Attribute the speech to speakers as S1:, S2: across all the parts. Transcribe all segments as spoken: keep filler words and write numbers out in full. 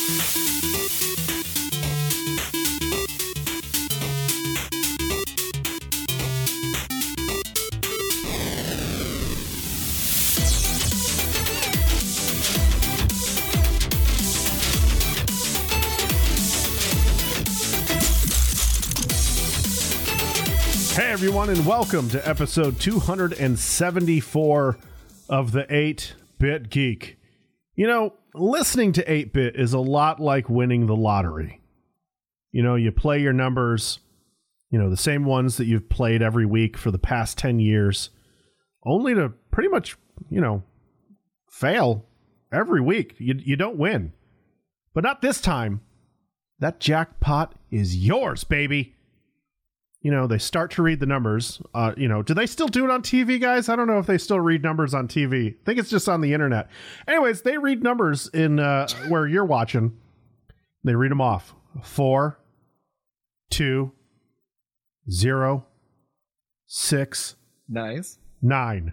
S1: Hey everyone, and welcome to episode two hundred seventy-four of the eight-Bit Geek. You know, listening to eight-Bit is a lot like winning the lottery. You know, you play your numbers, you know, the same ones that you've played every week for the past ten years, only to pretty much, you know, fail every week. You, you don't win. But not this time. That jackpot is yours, baby. You know, they start to read the numbers. Uh, you know, do they still do it on T V, guys? I don't know if they still read numbers on T V. I think it's just on the internet. Anyways, they read numbers in uh, where you're watching. They read them off. Four, two, zero, six,
S2: nice,
S1: nine.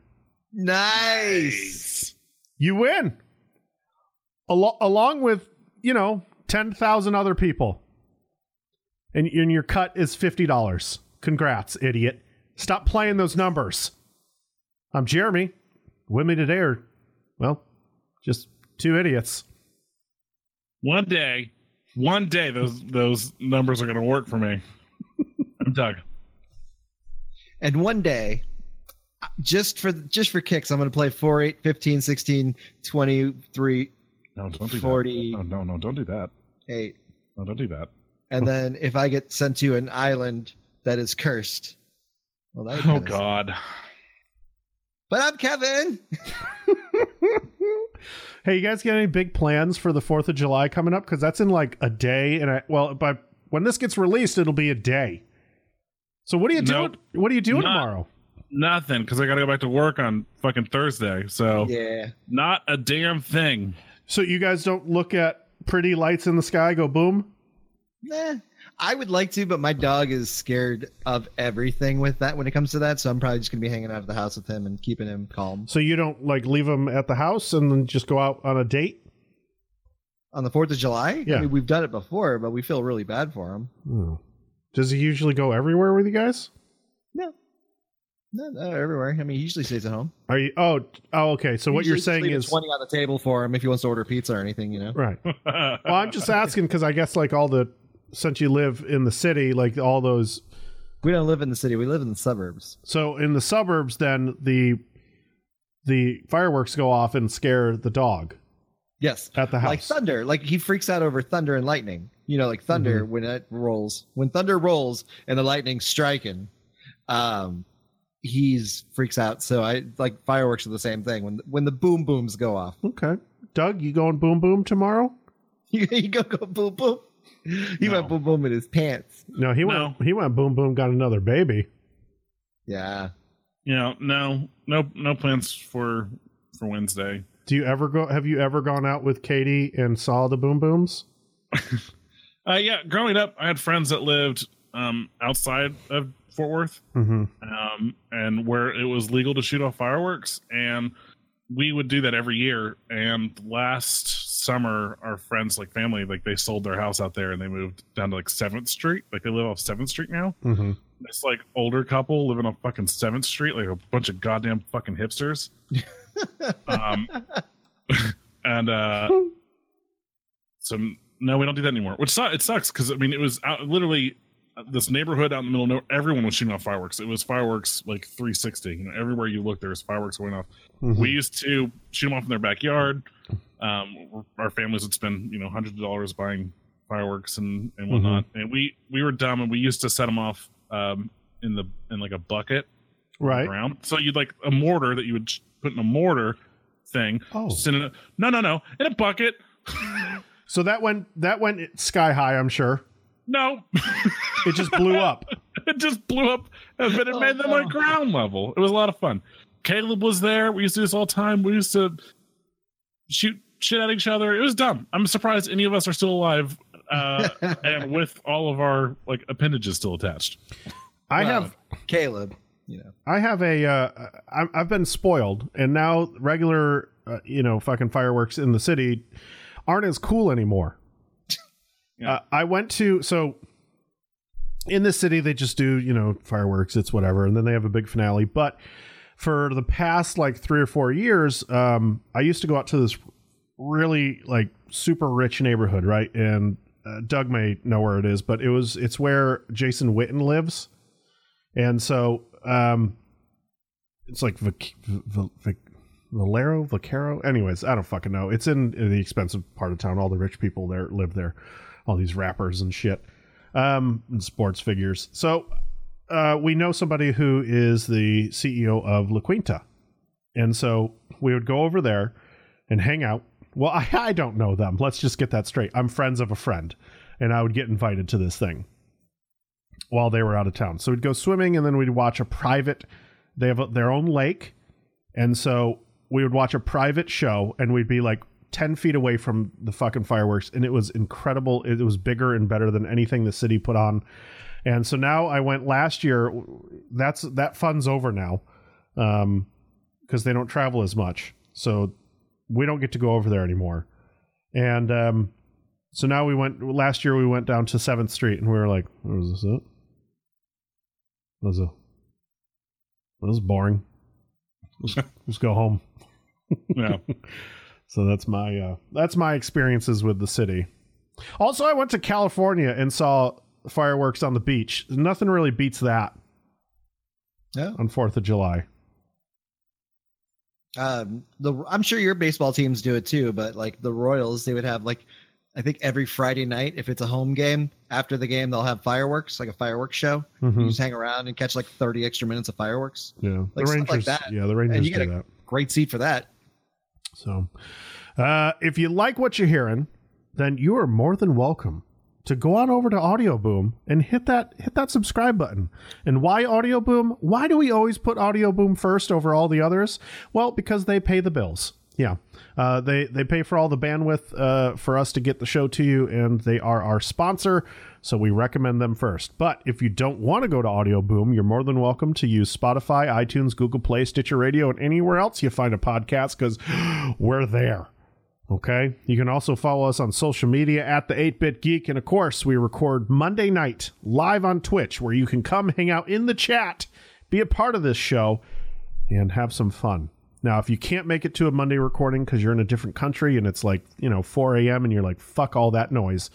S2: Nice.
S1: You win. Al- along with, you know, ten thousand other people. And, and your cut is fifty dollars. Congrats, idiot. Stop playing those numbers. I'm Jeremy. With me today are, well, just two idiots.
S3: One day, one day those those numbers are going to work for me. I'm Doug.
S2: And one day, just for just for kicks, I'm going to play four, eight, fifteen, sixteen, twenty-three,
S3: No, don't do
S2: forty,
S3: that. No, no, no, don't do that.
S2: eight.
S3: No, don't do that.
S2: And then if I get sent to an island that is cursed, well, that
S3: Oh God!
S2: But I'm Kevin.
S1: Hey, you guys got any big plans for the fourth of July coming up? Because that's in like a day, and I, well, by when this gets released, it'll be a day. So what are you doing?
S3: Nope.
S1: What are you doing
S3: Not-
S1: tomorrow?
S3: Nothing, because I got to go back to work on fucking Thursday. So
S2: Yeah.
S3: not a damn thing.
S1: So you guys don't look at pretty lights in the sky go boom?
S2: Nah. I would like to, but my dog is scared of everything with that when it comes to that. So I'm probably just gonna be hanging out of the house with him and keeping him calm.
S1: So you don't like leave them at the house and then just go out on a date?
S2: On the fourth of July?
S1: Yeah.
S2: I mean, we've done it before, but we feel really bad for him.
S1: Hmm. Does he usually go everywhere with you guys?
S2: No. No, no, everywhere. I mean, he usually stays at home.
S1: Are you? Oh, oh, okay. So what
S2: Usually
S1: you're
S2: just
S1: saying
S2: leave a
S1: is
S2: twenty on the table for him if he wants to order pizza or anything, you know.
S1: right. Well, I'm just asking because I guess like all the since you live in the city, like all those.
S2: We don't live in the city. We live in the suburbs.
S1: So in the suburbs, then the the fireworks go off and scare the dog
S2: Yes.
S1: at the house.
S2: Like thunder. Like he freaks out over thunder and lightning. You know, like thunder
S1: Mm-hmm.
S2: when it rolls. When thunder rolls and the lightning's striking, um, he's freaks out. So I like fireworks are the same thing. When when the boom booms go off.
S1: Okay, Doug, you going boom boom tomorrow?
S2: You, you go go boom boom. He
S3: No.
S2: went boom boom in his pants.
S1: No, he
S3: No.
S1: went. He went boom boom. Got another baby.
S2: Yeah.
S3: You know, no, no, no plans for for Wednesday.
S1: Do you ever go? Have you ever gone out with Katie and saw the boom booms?
S3: Uh, yeah, growing up, I had friends that lived um, outside of Fort Worth,
S1: Mm-hmm.
S3: um, and where it was legal to shoot off fireworks, and we would do that every year. And last summer, our friends, like family, like they sold their house out there and they moved down to like Seventh Street. Like they live off Seventh Street now.
S1: Mm-hmm.
S3: It's like older couple living on fucking Seventh Street, like a bunch of goddamn fucking hipsters. um, and uh, so no, we don't do that anymore. Which su- it sucks because I mean it was out, literally this neighborhood out in the middle of nowhere. Everyone was shooting off fireworks. It was fireworks like three sixty. You know, everywhere you look, there was fireworks going off.
S1: Mm-hmm.
S3: We used to shoot them off in their backyard. Um, our families would spend you know hundreds of dollars buying fireworks and and whatnot. And we we were dumb and we used to set them off um, in the in like a bucket
S1: Right.
S3: around. So you'd like a mortar that you would put in a mortar thing.
S1: Oh.
S3: Send it, no, no, no, in a bucket.
S1: So that went that went sky high. I'm sure
S3: No,
S1: it just blew up.
S3: it just blew up, but it
S2: Oh,
S3: made them
S2: no.
S3: like ground level. It was a lot of fun. Caleb was there. We used to do this all the time. We used to shoot shit at each other. It was dumb. I'm surprised any of us are still alive uh, and with all of our like appendages still attached.
S1: I
S2: Well,
S1: have
S2: Caleb, you know.
S1: I have a uh, I, I've been spoiled, and now regular uh, you know fucking fireworks in the city aren't as cool anymore.
S3: Yeah.
S1: Uh, I went to, so in the city, they just do, you know, fireworks, it's whatever. And then they have a big finale. But for the past like three or four years, um, I used to go out to this really like super rich neighborhood, right? And uh, Doug may know where it is, but it was, it's where Jason Witten lives. And so, um, it's like Vic, Vic, Vic, Valero, Vaquero. Anyways, I don't fucking know. It's in, in the expensive part of town. All the rich people there live there. All these rappers and shit, um, and sports figures. So uh, we know somebody who is the C E O of La Quinta. And so we would go over there and hang out. Well, I, I don't know them. Let's just get that straight. I'm friends of a friend. And I would get invited to this thing while they were out of town. So we'd go swimming, and then we'd watch a private, they have a, their own lake. And so we would watch a private show, and we'd be like ten feet away from the fucking fireworks. And it was incredible. It was bigger and better than anything the city put on. And so now I went last year. That's, that fun's over now. Um, cause they don't travel as much. So we don't get to go over there anymore. And, um, so now we went, last year we went down to seventh Street, and we were like, what is this? It? What is it? What is boring? Let's, let's go home.
S3: Yeah.
S1: So that's my uh, that's my experiences with the city. Also, I went to California and saw fireworks on the beach. Nothing really beats that.
S2: Yeah.
S1: On fourth of July.
S2: Um, the I'm sure your baseball teams do it too, but like the Royals, they would have like, I think every Friday night, if it's a home game, after the game, they'll have fireworks, like a fireworks show.
S1: Mm-hmm.
S2: You just hang around and catch like thirty extra minutes of fireworks.
S1: Yeah,
S2: Like
S1: the
S2: stuff
S1: Rangers.
S2: like that.
S1: Yeah, the Rangers
S2: And you
S1: do
S2: get a
S1: that.
S2: great seat for that.
S1: So, uh, if you like what you're hearing, then you are more than welcome to go on over to Audio Boom and hit that hit that subscribe button. And why Audio Boom? Why do we always put Audio Boom first over all the others? Well, because they pay the bills. Yeah, uh, they they pay for all the bandwidth uh, for us to get the show to you, and they are our sponsor, so we recommend them first. But if you don't want to go to Audio Boom, you're more than welcome to use Spotify, iTunes, Google Play, Stitcher Radio, and anywhere else you find a podcast, because we're there. Okay? You can also follow us on social media at the eight-Bit Geek, and of course, we record Monday night live on Twitch, where you can come hang out in the chat, be a part of this show, and have some fun. Now, if you can't make it to a Monday recording because you're in a different country and it's like, you know, four a.m. and you're like, fuck all that noise,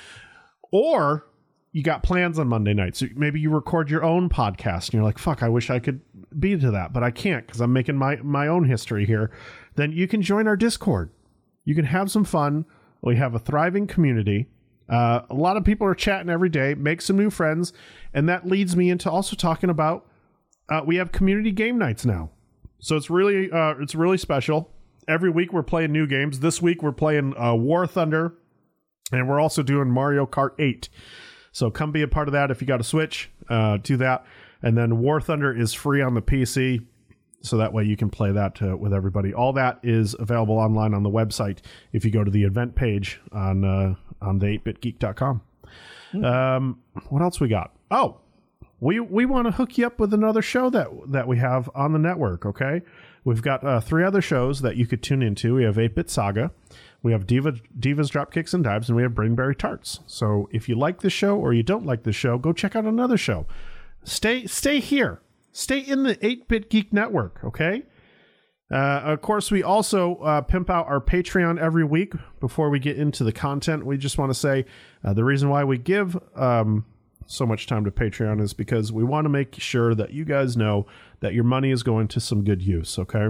S1: or you got plans on Monday night, so maybe you record your own podcast and you're like, fuck, I wish I could be to that, but I can't because I'm making my, my own history here, then you can join our Discord. You can have some fun. We have a thriving community. Uh, a lot of people are chatting every day, make some new friends, and that leads me into also talking about, uh, we have community game nights now. So it's really uh, it's really special. Every week we're playing new games. This week we're playing uh, War Thunder, and we're also doing Mario Kart eight. So come be a part of that if you got a Switch. Uh, do that. And then War Thunder is free on the P C, so that way you can play that uh, with everybody. All that is available online on the website if you go to the event page on uh, on the eight bit geek dot com. Mm. Um, what else we got? Oh, We we want to hook you up with another show that that we have on the network, okay? We've got uh, three other shows that you could tune into. We have eight-Bit Saga, we have Diva, Divas Dropkicks and Dives, and we have Brainberry Tarts. So if you like this show or you don't like this show, go check out another show. Stay stay here. Stay in the eight-Bit Geek Network, okay? Uh, of course, we also uh, pimp out our Patreon every week. Before we get into the content, we just want to say uh, the reason why we give... Um, so much time to Patreon is because we want to make sure that you guys know that your money is going to some good use, okay?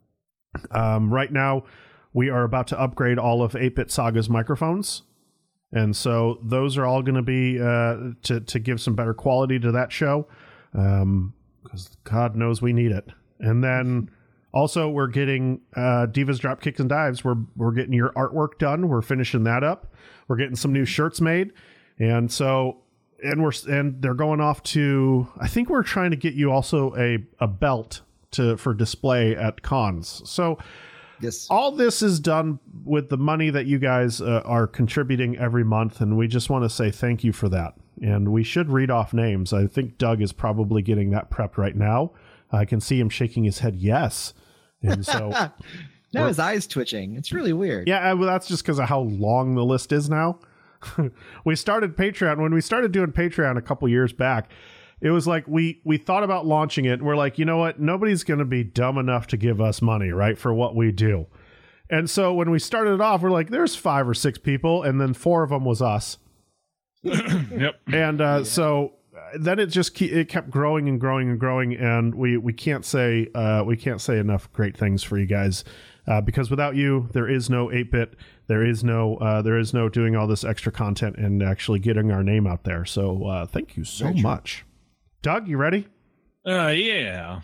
S1: Um, right now, we are about to upgrade all of eight-Bit Saga's microphones, and so those are all going to be uh, to, to give some better quality to that show, um, because God knows we need it. And then also, we're getting uh, Divas Dropkicks and Dives. We're, we're getting your artwork done. We're finishing that up. We're getting some new shirts made, and so... And we're and they're going off to. I think we're trying to get you also a, a belt to for display at cons. So,
S2: yes,
S1: all this is done with the money that you guys uh, are contributing every month, and we just want to say thank you for that. And we should read off names. I think Doug is probably getting that prepped right now. I can see him shaking his head yes, and so
S2: now his eyes twitching. It's really weird.
S1: Yeah, well, that's just because of how long the list is now. we started Patreon. When we started doing Patreon a couple years back, it was like we we thought about launching it. And we're like, you know what? Nobody's going to be dumb enough to give us money, right, for what we do. And so when we started it off, we're like, there's five or six people, and then four of them was us.
S3: Yep.
S1: And uh, yeah. so then it just ke- it kept growing and growing and growing, and we we can't say uh, we can't say enough great things for you guys. Uh, because without you, there is no eight bit, there is no uh, there is no doing all this extra content and actually getting our name out there. So uh, thank you so much. Doug, you ready?
S3: Uh, yeah.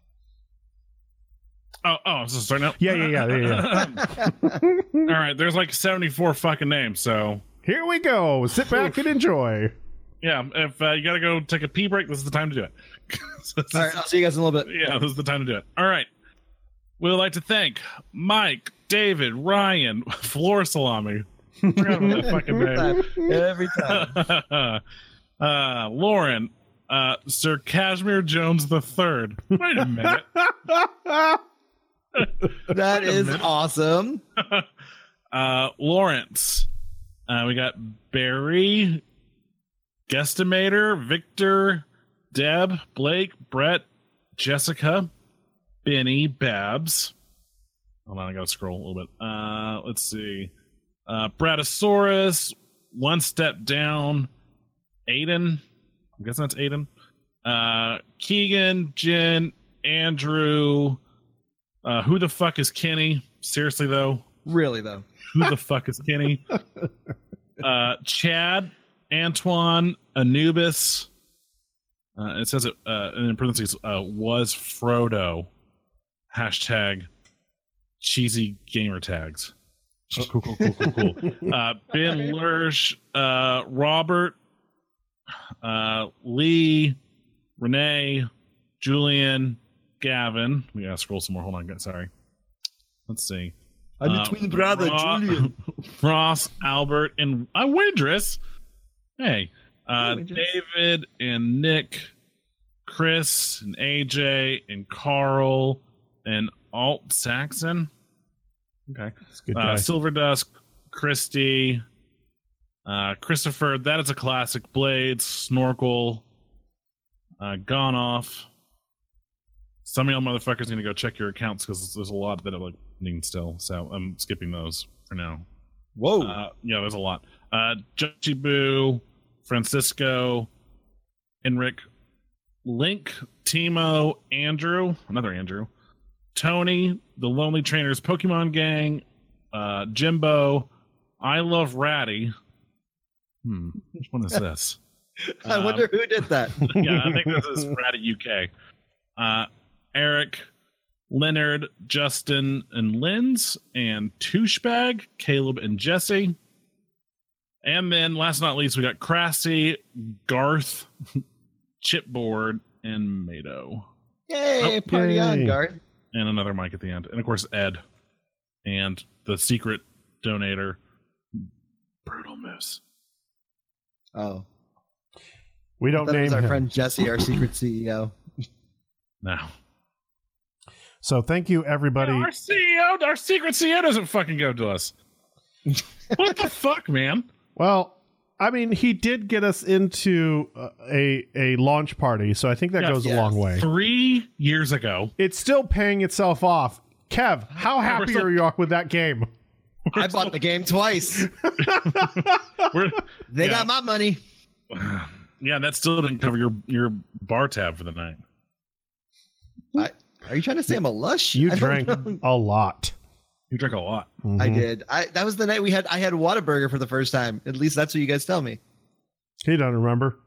S3: Oh, oh, so starting out?
S1: Yeah, yeah, yeah, yeah, yeah.
S3: All right, there's like seventy-four fucking names, so
S1: here we go. Sit back and enjoy.
S3: Yeah, if uh, you gotta go take a pee break, this is the time to do it.
S2: So all right, I'll see you guys in a little bit.
S3: Yeah, this is the time to do it. All right. We would like to thank Mike, David, Ryan, Floor Salami. I forgot about that fucking name.
S2: Every time.
S3: uh, Lauren, uh, Sir Cashmere Jones the Third. Wait a minute.
S2: That is awesome.
S3: uh, Lawrence. Uh, we got Barry, Guestimator, Victor, Deb, Blake, Brett, Jessica, Benny, Babs. Hold on, I gotta scroll a little bit. Uh, let's see. Uh, Bradosaurus, One Step Down, Aiden. I'm guessing that's Aiden. Uh, Keegan, Jen, Andrew. Uh, who the fuck is Kenny? Seriously though.
S2: Really though.
S3: Who the fuck is Kenny? Uh, Chad, Antoine, Anubis. Uh, it says it uh, in parentheses. Uh, was Frodo. Hashtag cheesy gamer tags. Oh, cool, cool, cool, cool, cool. Uh, Ben Lurch, uh, Robert, uh, Lee, Renee, Julian, Gavin. We gotta scroll some more. Hold on, guys. Sorry. Let's see.
S2: I'm the
S3: uh,
S2: twin brother,
S3: Ro-
S2: Julian.
S3: Ross, Albert, and uh, Windress. Hey, uh,
S2: Hey, Windress.
S3: David and Nick, Chris and A J and Carl and Alt Saxon. Okay.
S1: That's a good
S3: Uh,
S1: guy.
S3: Silver Dusk, Christy, uh, Christopher. That is a classic. Blades, Snorkel, uh, Gone Off. Some of y'all motherfuckers need to go check your accounts because there's a lot that are like needing still. So I'm skipping those for now.
S2: Whoa.
S3: Uh, yeah, there's a lot. Uh, Judgy Boo, Francisco, Enric, Link, Timo, Andrew, another Andrew, Tony, the Lonely Trainers Pokemon Gang, uh, Jimbo, I Love Ratty. Hmm, which one is this?
S2: I wonder who did that.
S3: Yeah, I think this is Ratty U K. Uh, Eric, Leonard, Justin, and Linz, and Touchebag, Caleb, and Jesse. And then, last but not least, we got Crassy, Garth, Chipboard, and Mado.
S2: Yay,
S3: Oh,
S2: party
S1: yay.
S2: on, Garth.
S3: And another mic at the end. And, of course, Ed. And the secret donator, Brutal Moose.
S2: Oh.
S1: We don't
S2: That
S1: name
S2: was our
S1: him.
S2: friend Jesse, our secret C E O.
S3: Now.
S1: So thank you, everybody.
S3: Our C E O, our secret C E O doesn't fucking go to us. What the fuck, man?
S1: Well, I mean, he did get us into uh, a a launch party, so I think that
S3: Yes,
S1: goes a
S2: yes.
S1: long way.
S3: Three years ago.
S1: It's still paying itself off. Kev, how happy
S3: still-
S1: are you with that game?
S2: I bought the game twice.
S3: We're,
S2: They
S3: Yeah.
S2: got my money.
S3: yeah, that still didn't cover your your bar tab for the night.
S2: I, are you trying to say I'm a lush?
S1: You
S2: I don't
S1: drank
S2: know.
S1: a lot.
S3: You drank a lot.
S2: I
S1: Mhm.
S2: did. I that was the night we had. I had Whataburger for the first time. At least that's what you guys tell me.
S1: He doesn't remember.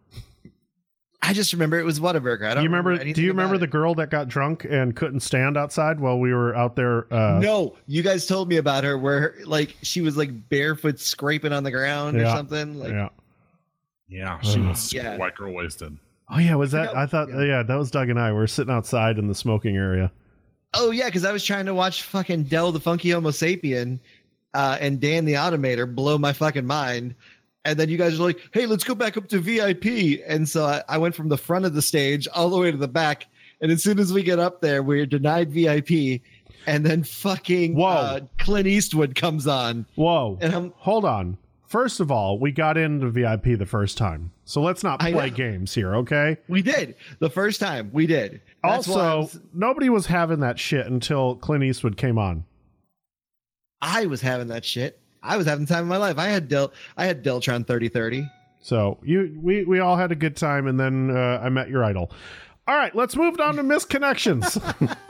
S2: I just remember it was Whataburger. I
S1: Do
S2: don't
S1: you remember?
S2: anything
S1: Do you remember
S2: about
S1: the
S2: it.
S1: girl that got drunk and couldn't stand outside while we were out there? Uh,
S2: No, you guys told me about her where like she was like barefoot scraping on the ground or
S1: Yeah.
S2: something. Like
S1: Yeah.
S3: Yeah, she
S1: Ugh.
S3: was
S2: Yeah.
S3: white girl wasted.
S1: Oh yeah, was that?
S2: forgot-
S1: I thought.
S2: yeah.
S1: Yeah, that was Doug and I. We were sitting outside in the smoking area.
S2: oh yeah, because I was trying to watch fucking Dell the Funky Homo Sapien uh, and Dan the Automator blow my fucking mind. And then you guys were like, hey, let's go back up to V I P. And so I, I went from the front of the stage all the way to the back. And as soon as we get up there, we're denied V I P. And then fucking
S1: Whoa.
S2: uh, Clint Eastwood comes on.
S1: Whoa!
S2: And I'm
S1: Hold on. first of all, we got into V I P the first time, so let's not
S2: I
S1: play
S2: know.
S1: games here, okay?
S2: We did. The first time we did. That's why I
S1: Also,
S2: was,
S1: nobody was having that shit until Clint Eastwood came on.
S2: I was having that shit. I was having the time of my life. I had Del I had Deltron thirty thirty.
S1: So you, we, we all had a good time, and then uh, I met your idol. All right, let's move on to misconnections.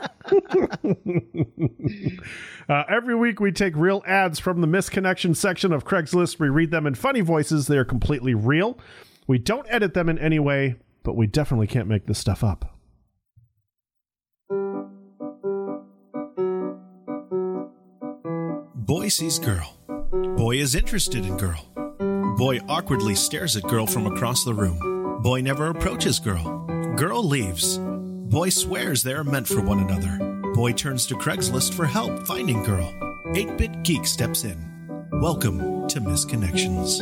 S1: uh, every week we take real ads from the misconnection section of Craigslist. We read them in funny voices. They are completely real. We don't edit them in any way, but we definitely can't make this stuff up.
S4: Boy sees girl. Boy is interested in girl. Boy awkwardly stares at girl from across the room. Boy never approaches girl. Girl leaves. Boy swears they are meant for one another. Boy turns to Craigslist for help finding girl. eight-Bit Geek steps in. Welcome to Misconnections.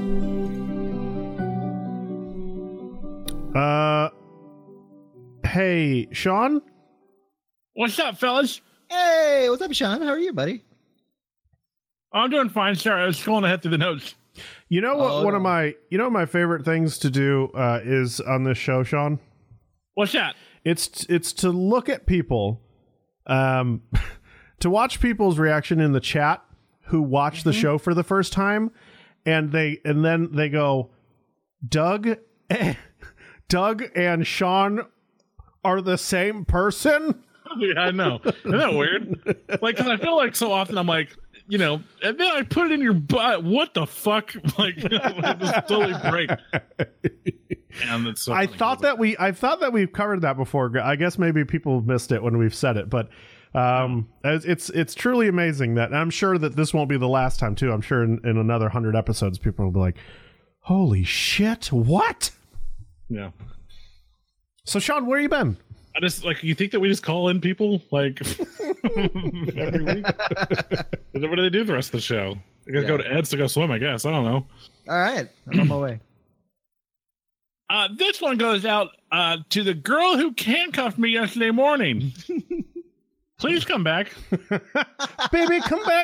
S1: Uh, hey, Sean?
S3: What's up, fellas?
S2: Hey, what's up, Sean? How are you, buddy?
S3: I'm doing fine. Sorry, I was scrolling ahead through the notes.
S1: You know what?
S2: Oh,
S1: one of
S2: no.
S1: my, you know, my favorite things to do uh, is on this show, Sean.
S3: What's that?
S1: It's it's to look at people, um, to watch people's reaction in the chat who watch the show for the first time, and they and then they go, Doug, Doug and Sean are the same person.
S3: Yeah, I know. Isn't that weird? Like, 'cause I feel like so often I'm like, you know, and then I put it in your butt. What the fuck? Like, I just totally break. And it's so
S1: I
S3: funny.
S1: thought that we I thought that we've covered that before. I guess maybe people missed it when we've said it, but um, it's it's it's truly amazing that, and I'm sure that this won't be the last time too. I'm sure in, in another hundred episodes, people will be like, "Holy shit, what?"
S3: Yeah.
S1: So, Sean, where you been?
S3: I just like, you think that we just call in people like every week? What do they do the rest of the show? They gotta
S2: Yeah.
S3: go to Ed's to go swim, I guess. I don't know.
S2: All right. I'm on my way.
S3: Uh, this one goes out uh, to the girl who handcuffed me yesterday morning. Please come back.
S1: Baby, come back.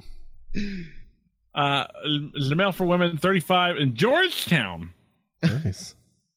S3: Uh, is a mail for women thirty-five in Georgetown.
S1: Nice.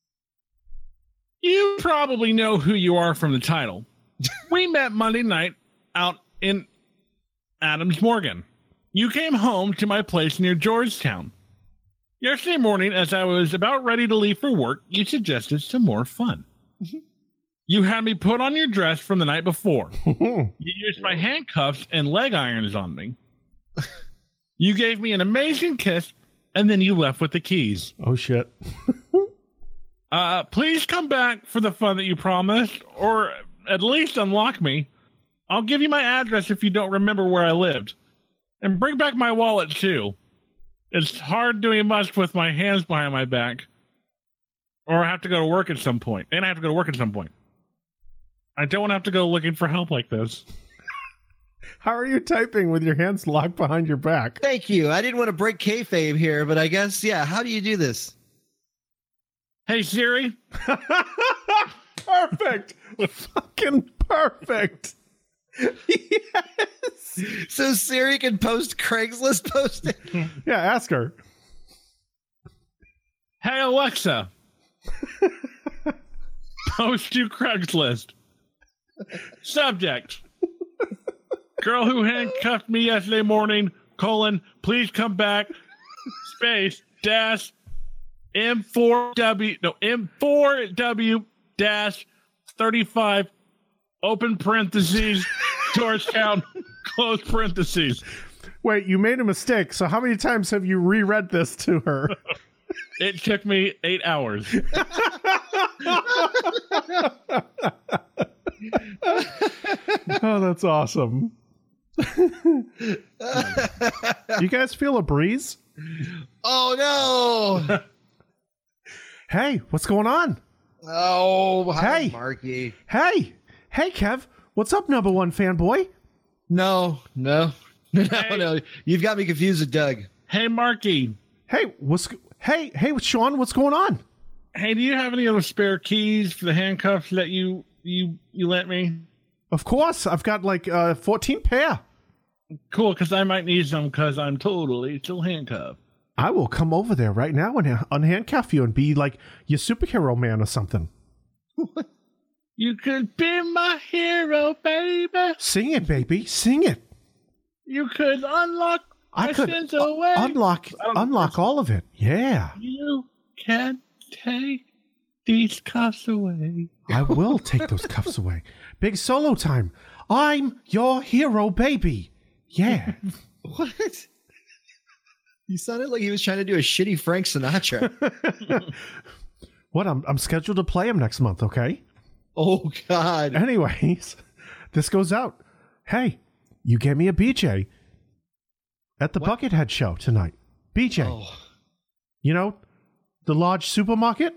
S3: You probably know who you are from the title. We met Monday night out in Adams Morgan. You came home to my place near Georgetown. Yesterday morning, as I was about ready to leave for work, you suggested some more fun. You had me put on your dress from the night before. You used my handcuffs and leg irons on me. You gave me an amazing kiss, and then you left with the keys.
S1: Oh shit.
S3: Uh, please come back for the fun that you promised, or at least unlock me. I'll give you my address if you don't remember where I lived. And bring back my wallet, too. It's hard doing much with my hands behind my back. Or I have to go to work at some point. And I have to go to work at some point. I don't want to have to go looking for help like this.
S1: How are you typing with your hands locked behind your back?
S2: Thank you. I didn't want to break kayfabe here, but I guess, yeah. How do you do this?
S3: Hey, Siri.
S1: Perfect. Fucking perfect. Yes.
S2: So Siri can post Craigslist posting.
S1: Yeah, ask her.
S3: Hey, Alexa. Post to Craigslist. Subject. Girl who handcuffed me yesterday morning, colon, please come back, space, dash, M four W, no, M four W dash thirty-five, open parentheses, Georgetown, close parentheses.
S1: Wait, you made a mistake. So how many times have you reread this to her?
S3: It took me eight hours.
S1: Oh, that's awesome. You guys feel a breeze?
S2: Oh no!
S1: Hey, what's going on?
S2: Oh, hi,
S1: Hey.
S2: Marky.
S1: Hey, hey, Kev. What's up, number one fanboy?
S2: No, no, no,
S3: Hey.
S2: no. You've got me confused with Doug.
S3: Hey, Marky.
S1: Hey, what's hey, hey, Sean? What's going on?
S3: Hey, do you have any other spare keys for the handcuffs that you you you lent me?
S1: Of course, I've got like uh, fourteen pair.
S3: Cool, because I might need some because I'm totally still handcuffed.
S1: I will come over there right now and unhandcuff you and be like your superhero man or something.
S3: You could be my hero, baby.
S1: Sing it, baby. Sing it.
S3: You could unlock
S1: I
S3: my
S1: could
S3: sins
S1: uh,
S3: away.
S1: unlock unlock all of it. Yeah.
S3: You can take these cuffs away.
S1: I will take those cuffs away. Big solo time. I'm your hero, baby. Yeah.
S2: What? You sounded like he was trying to do a shitty Frank Sinatra.
S1: What? I'm I'm scheduled to play him next month, okay?
S2: Oh, God.
S1: Anyways, this goes out. Hey, you gave me a B J at the
S2: What?
S1: Buckethead show tonight. B J.
S2: Oh.
S1: You know, the large supermarket?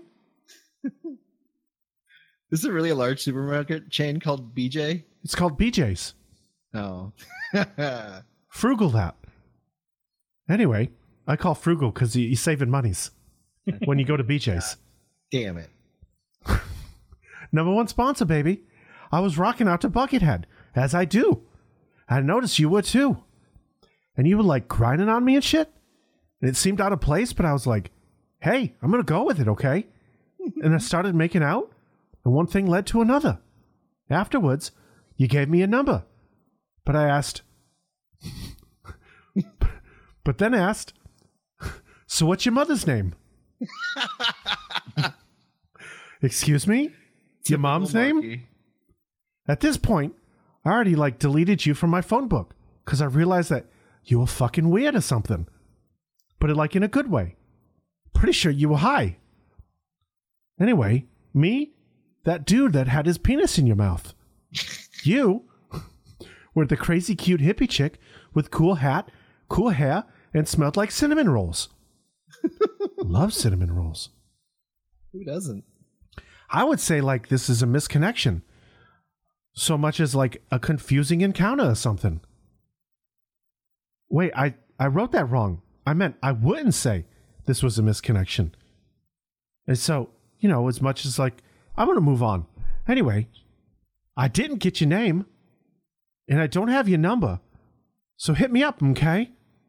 S2: Is it really a large supermarket chain called B J?
S1: It's called B J's.
S2: Oh.
S1: Frugal that. Anyway, I call frugal because you're saving monies when you go to B J's.
S2: Damn it.
S1: Number one sponsor, baby. I was rocking out to Buckethead, as I do. I noticed you were too. And you were like grinding on me and shit. And it seemed out of place, but I was like, hey, I'm going to go with it, okay? And I started making out, and one thing led to another. Afterwards, you gave me a number. But I asked, but then asked, so what's your mother's name? Excuse me? Your mom's name?
S2: Marky.
S1: At this point, I already like deleted you from my phone book because I realized that you were fucking weird or something. But it, like in a good way. Pretty sure you were high. Anyway, me, that dude that had his penis in your mouth. You were the crazy cute hippie chick with cool hat, cool hair, and smelled like cinnamon rolls. Love cinnamon rolls.
S2: Who doesn't?
S1: I would say like this is a misconnection. So much as like a confusing encounter or something. Wait, I, I wrote that wrong. I meant I wouldn't say this was a misconnection. And so, you know, as much as like, I'm going to move on. Anyway, I didn't get your name. And I don't have your number. So hit me up, okay?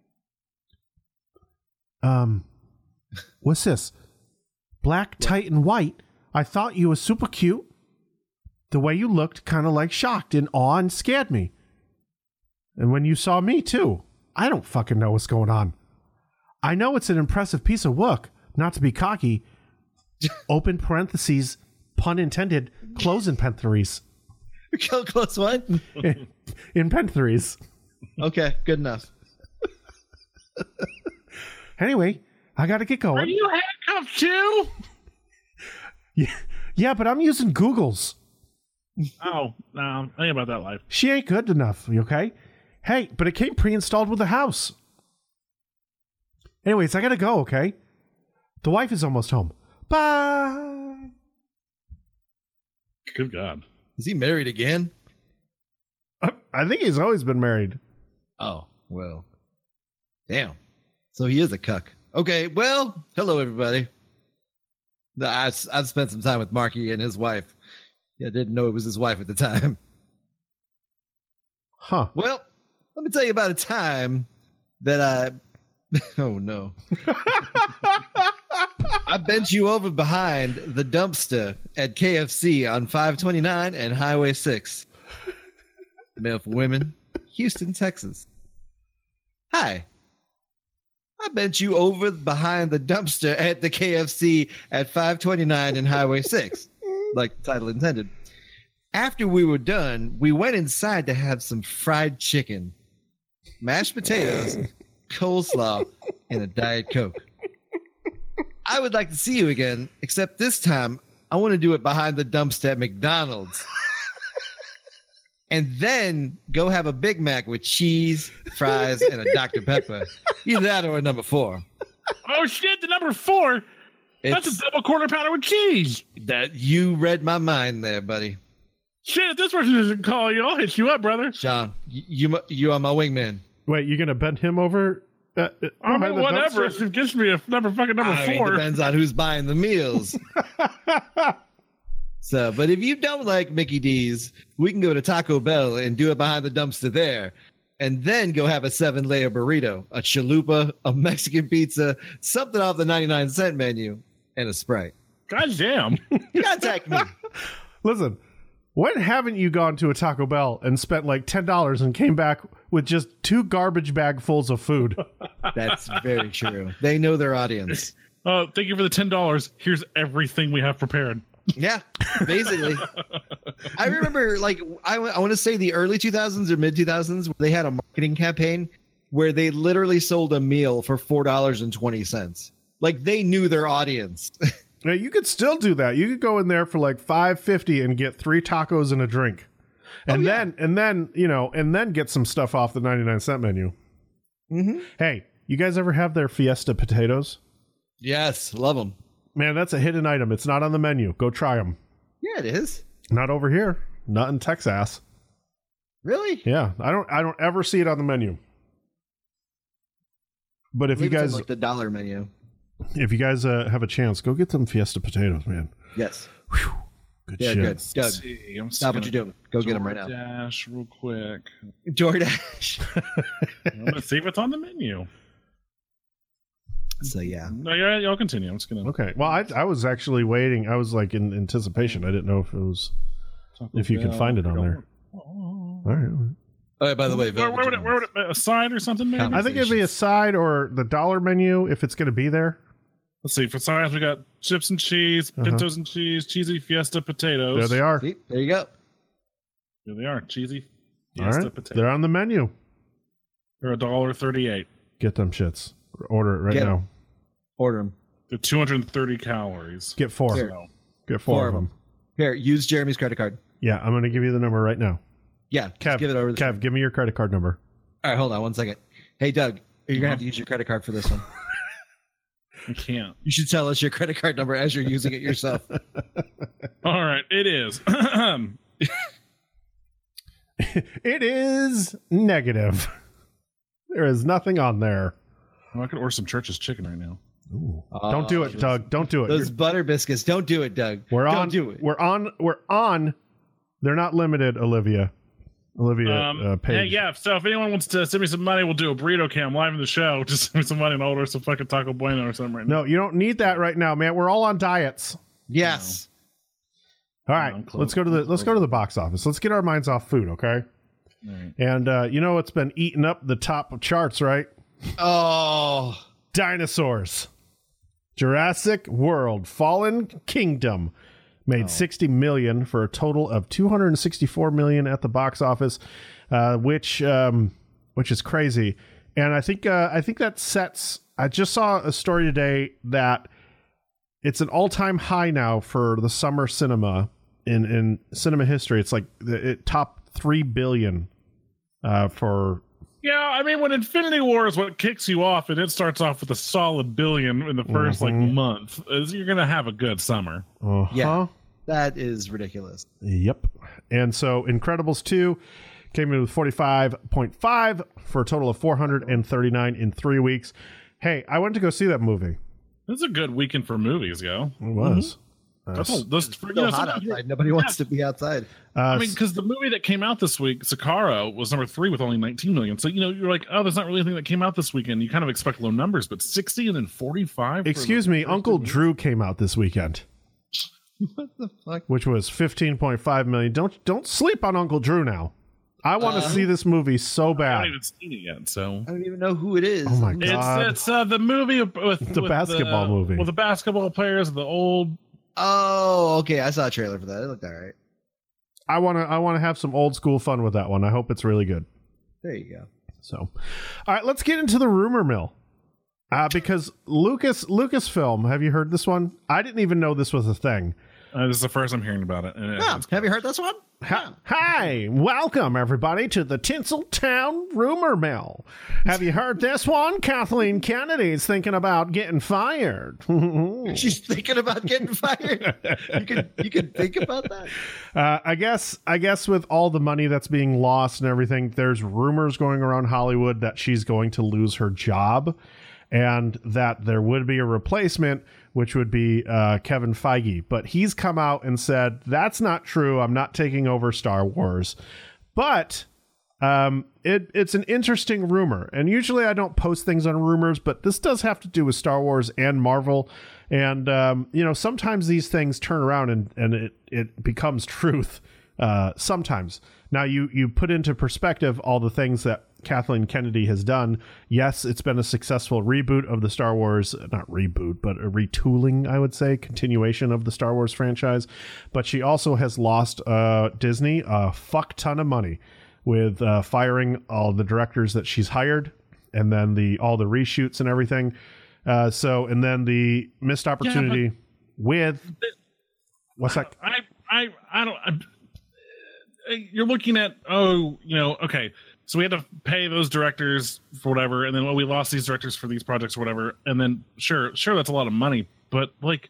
S1: Um, what's this? Black, tight, and white. I thought you were super cute. The way you looked kind of like shocked and awe and scared me. And when you saw me too, I don't fucking know what's going on. I know it's an impressive piece of work, not to be cocky. Open parentheses, pun intended, close in parentheses.
S2: Close what?
S1: in, in parentheses.
S2: Okay, good enough.
S1: Anyway, I gotta get going.
S3: Are you handcuffed too?
S1: Yeah, yeah, but I'm using Google's.
S3: Oh, no, I ain't about that life.
S1: She ain't good enough, you okay? Hey, but it came pre-installed with the house. Anyways, I gotta go, okay? The wife is almost home. Bye!
S3: Good God.
S2: Is he married again?
S1: I, I think he's always been married.
S2: Oh, well. Damn. So he is a cuck. Okay, well, hello, everybody. No, I've, I've spent some time with Marky and his wife. I didn't know it was his wife at the time.
S1: Huh.
S2: Well, let me tell you about a time that I... Oh, no. I bent you over behind the dumpster at K F C on five twenty-nine and Highway six. Male for women, Houston, Texas. Hi. I bent you over behind the dumpster at the K F C at five twenty-nine and Highway six, like the title intended. After we were done, we went inside to have some fried chicken, mashed potatoes, coleslaw, and a Diet Coke. I would like to see you again, except this time I want to do it behind the dumpster at McDonald's. And then go have a Big Mac with cheese, fries, and a Doctor Pepper. Either that or a number four.
S3: Oh, shit, the number four? That's
S2: It's
S3: a double quarter pounder with cheese.
S2: that you read my mind there, buddy.
S3: Shit, if this person doesn't call you, I'll hit you up, brother.
S2: Sean, you you, you are my wingman.
S1: Wait, you're gonna bend him over? Uh, uh,
S3: I
S1: behind
S3: mean,
S1: the
S3: whatever.
S1: dumpster?
S3: If it gives me a number fucking number
S2: I mean,
S3: four.
S2: depends on who's buying the meals. So, but if you don't like Mickey D's, we can go to Taco Bell and do it behind the dumpster there. and then go have a seven layer burrito, a chalupa, a Mexican pizza, something off the ninety-nine cent menu, and a Sprite.
S3: God damn.
S2: Contact me.
S1: Listen, when haven't you gone to a Taco Bell and spent like ten dollars and came back with just two garbage bagfuls of food?
S2: That's very true. They know their audience.
S3: Oh, thank you for the ten dollars. Here's everything we have prepared.
S2: Yeah, basically. I remember, like, I, I want to say the early two thousands or mid two thousands, they had a marketing campaign where they literally sold a meal for four dollars and twenty cents. Like, they knew their audience.
S1: Now, you could still do that. You could go in there for like five fifty and get three tacos and a drink. And
S2: Oh, yeah.
S1: then, and then, you know, and then get some stuff off the ninety-nine cent menu.
S2: Mm-hmm.
S1: Hey, you guys ever have their Fiesta potatoes?
S2: Yes, love them.
S1: Man, that's a hidden item. It's not on the menu. Go try them.
S2: Yeah, it is.
S1: Not over here. Not in Texas.
S2: Really?
S1: Yeah, I don't. I don't ever see it on the menu. But if you
S2: Believe it's on,
S1: guys,
S2: like the dollar menu.
S1: if you guys uh, have a chance, go get them Fiesta potatoes, man.
S2: Yes.
S1: Whew. Good
S2: Yeah,
S1: shit.
S2: good. Doug,
S3: See, I'm
S2: stop what you're doing. Go get them right now.
S3: Dash real quick.
S2: DoorDash.
S3: I'm gonna see if it's on the menu.
S2: So yeah.
S3: No, yeah, y'all continue. I'm just gonna.
S1: Okay. Well, I I was actually waiting. I was like in anticipation. I didn't know if it was
S3: Taco
S1: if you could
S3: Bell.
S1: find it on there.
S3: Oh.
S1: All right.
S2: Oh, by the way,
S3: Where, where would it? Where would it? A side or something? Maybe.
S2: Come
S1: I think it'd be a side or the dollar menu if it's going to be there.
S3: Let's see. For sides, we got chips and cheese,
S1: Uh-huh.
S3: pintos and cheese, cheesy Fiesta potatoes.
S1: There they are.
S2: See, there you go.
S3: There they are. Cheesy
S1: All
S3: Fiesta
S1: right.
S3: potatoes.
S1: They're on the menu.
S3: They're a dollar thirty-eight.
S1: Get them shits. Order it right
S2: Get 'em.
S1: now.
S2: Order them.
S3: They're two hundred thirty calories.
S1: Get four.
S2: Here.
S3: So,
S1: Get four,
S2: Four
S1: of
S2: of
S1: them.
S2: Here, use Jeremy's credit card.
S1: Yeah, I'm going to give you the number right now.
S2: Yeah,
S1: Kev,
S2: just give it over. The
S1: Kev, give me your credit card number.
S2: All right, hold on one second. Hey, Doug, you're gonna
S3: Uh-huh.
S2: have to use your credit card for this one.
S3: I can't.
S2: You should tell us your credit card number as you're using it yourself.
S3: All right, it is.
S1: It is negative. There is nothing on there.
S3: I could order some Church's chicken right now.
S1: Ooh. Don't do it, Doug. Don't do it.
S2: Those butter biscuits. Don't do it, Doug.
S1: We're
S2: Don't
S1: on.
S2: do it.
S1: We're on. We're on. They're not limited, Olivia. Olivia
S3: Um,
S1: uh,
S3: yeah,
S1: Page.
S3: yeah. So if anyone wants to send me some money, we'll do a burrito cam live in the show. Just send me some money and I'll order some fucking Taco Bueno or something right now.
S1: No, you don't need that right now, man. We're all on diets.
S2: Yes.
S1: All
S3: No,
S1: right,
S3: I'm close.
S1: let's go to the
S3: I'm
S1: let's go to the box office. Let's get our minds off food, okay?
S3: All right.
S1: And uh, you know what's been eating up the top charts, right?
S2: Oh,
S1: Dinosaurs. Jurassic World: Fallen Kingdom made sixty million for a total of two hundred sixty-four million at the box office, uh, which um, which is crazy. And I think uh, I think that sets. I just saw a story today that it's an all-time high now for the summer cinema in in cinema history. It's like the it top three billion uh, for.
S3: Yeah, I mean, when Infinity War is what kicks you off, and it starts off with a solid billion in the 1st like
S1: Mhm.
S3: month, is you're gonna have a good summer.
S1: Uh-huh.
S2: Yeah. that is ridiculous.
S1: Yep. And so Incredibles two came in with forty-five point five for a total of four hundred thirty-nine in three weeks. Hey, I went to go see that movie.
S3: This is a good weekend for movies, yo.
S1: It was.
S3: That's
S1: Uh,
S3: all. This, for, you
S2: So
S3: know,
S2: hot
S3: sometimes-
S2: outside. Nobody wants to be outside.
S1: uh,
S3: I mean, because the movie that came out this week, Sicario, was number three with only nineteen million. So, you know, you're like, oh, there's not really anything that came out this weekend. You kind of expect low numbers, but sixty and then forty-five. for
S1: excuse
S3: the
S1: me,
S3: first
S1: Uncle
S3: two
S1: Drew came out this weekend,
S2: What the fuck?
S1: which was fifteen point five million. Don't don't sleep on Uncle Drew now. I want to
S2: Uh,
S1: see this movie so
S3: movies. I
S1: bad.
S3: haven't even seen it yet, so.
S2: I don't even know who it is.
S1: Oh my
S2: I'm-
S1: God.
S3: It's it's uh, the movie with
S1: The
S3: with
S1: basketball movie.
S3: with the basketball players, the old.
S2: Oh, okay. I saw a trailer for that. It looked all right.
S1: I want to I want to have some old school fun with that one. I hope it's really good.
S2: There you go.
S1: So, all right, let's get into the rumor mill. Uh, because Lucas Lucasfilm, have you heard this one? I didn't even know this was a thing.
S3: Uh, this is the first I'm hearing about it. and it-
S2: Yeah. Have you heard this one?
S1: Hi, hi, welcome everybody to the Tinseltown rumor mill. Have you heard this one? Kathleen Kennedy's thinking about getting fired.
S2: She's thinking about getting fired. You can you can think about that.
S1: Uh, I guess I guess with all the money that's being lost and everything, there's rumors going around Hollywood that she's going to lose her job, and that there would be a replacement, which would be uh, Kevin Feige. But he's come out and said that's not true. I'm not taking over Star Wars. But Um, it it's an interesting rumor, and usually I don't post things on rumors, but this does have to do with Star Wars and Marvel, and um, you know, sometimes these things turn around and and it it becomes truth. Uh, sometimes. Now you you put into perspective all the things that Kathleen Kennedy has done. Yes, it's been a successful reboot of the Star Wars, not reboot, but a retooling, I would say, continuation of the Star Wars franchise. But she also has lost uh, Disney a fuck ton of money with uh, firing all the directors that she's hired, and then the all the reshoots and everything. Uh, so, and then the missed opportunity yeah, with what's that?
S3: I I I don't. I, you're looking at, oh, you know, okay, so we had to pay those directors for whatever, and then well, we lost these directors for these projects or whatever, and then sure, sure, that's a lot of money, but like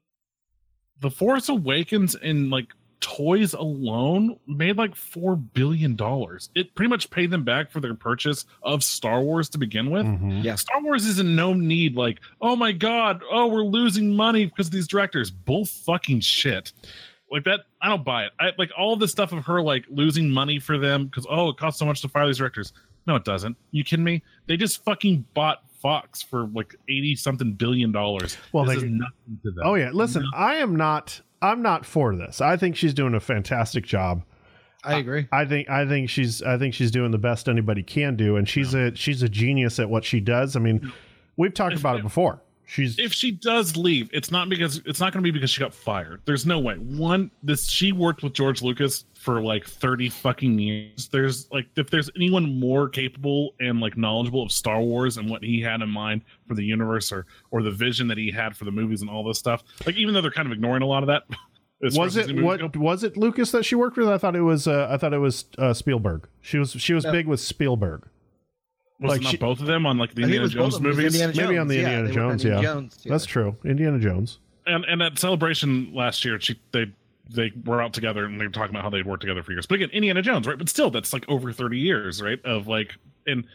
S3: The Force Awakens in like toys alone made like four billion dollars. It pretty much paid them back for their purchase of Star Wars to begin with.
S1: Mm-hmm.
S2: Yeah,
S3: Star Wars is in no need, like, oh my god, oh, we're losing money because of these directors. Bull fucking shit. Like that, I don't buy it. I like all this stuff of her like losing money for them because oh, it costs so much to fire these directors. No, it doesn't. You kidding me? They just fucking bought Fox for like eighty something billion dollars.
S1: Well,
S3: this
S1: they,
S3: is nothing to them.
S1: Oh yeah, listen, no. I am not. I'm not for this. I think she's doing a fantastic job.
S2: I agree.
S1: I, I think. I think she's. I think she's doing the best anybody can do, and she's no. a. She's a genius at what she does. I mean, no. we've talked if, about it before. She's
S3: if she does leave, it's not because it's not going to be because she got fired. There's no way. One, this she worked with George Lucas for like thirty fucking years. There's like if there's anyone more capable and like knowledgeable of Star Wars and what he had in mind for the universe or or the vision that he had for the movies and all this stuff. Like even though they're kind of ignoring a lot of that.
S1: Was it what go, was it Lucas that she worked with? I thought it was. Uh, I thought it was uh, Spielberg. She was she was no. big with Spielberg.
S3: Was like it not she, both of them on like the Indiana Jones movies?
S1: Indiana Jones. Maybe on the yeah, Indiana Jones, yeah. Jones, yeah. That's true. Indiana Jones.
S3: And and at Celebration last year, she they they were out together and they were talking about how they'd worked together for years. But again, Indiana Jones, right? But still, that's like over thirty years, right? Of like and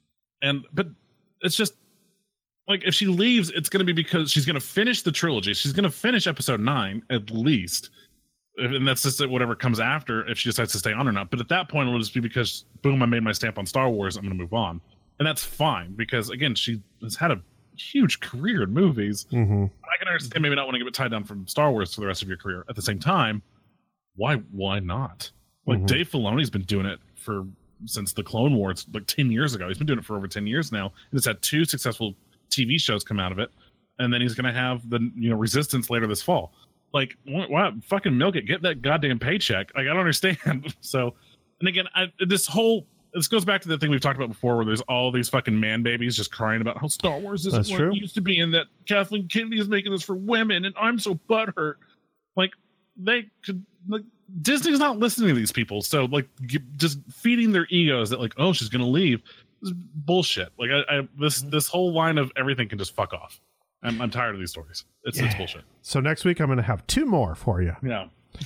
S3: and but it's just like if she leaves, it's going to be because she's going to finish the trilogy. She's going to finish Episode nine at least. And that's just whatever comes after if she decides to stay on or not. But at that point, it'll just be because, boom, I made my stamp on Star Wars. I'm going to move on. And that's fine because, again, she has had a huge career in movies.
S1: Mm-hmm.
S3: I can understand maybe not wanting to get tied down from Star Wars for the rest of your career. At the same time, why why not? Like, mm-hmm. Dave Filoni's been doing it for since the Clone Wars, like ten years ago. He's been doing it for over ten years now. He's had two successful T V shows come out of it. And then he's going to have the, you know, Resistance later this fall. Like, why fucking milk it? Get that goddamn paycheck. Like, I don't understand. So, and again, I, this whole this goes back to the thing we've talked about before, where there's all these fucking man babies just crying about how Star Wars isn't
S1: That's
S3: what
S1: true.
S3: it used to be, and that Kathleen Kennedy is making this for women, and I'm so butthurt. Like, they could. Like, Disney's not listening to these people, so like, just feeding their egos that like, oh, she's gonna leave. This is bullshit. Like, I, I this this whole line of everything can just fuck off. I'm, I'm tired of these stories. It's, yeah. it's bullshit.
S1: So next week I'm going to have two more for you.
S3: Yeah.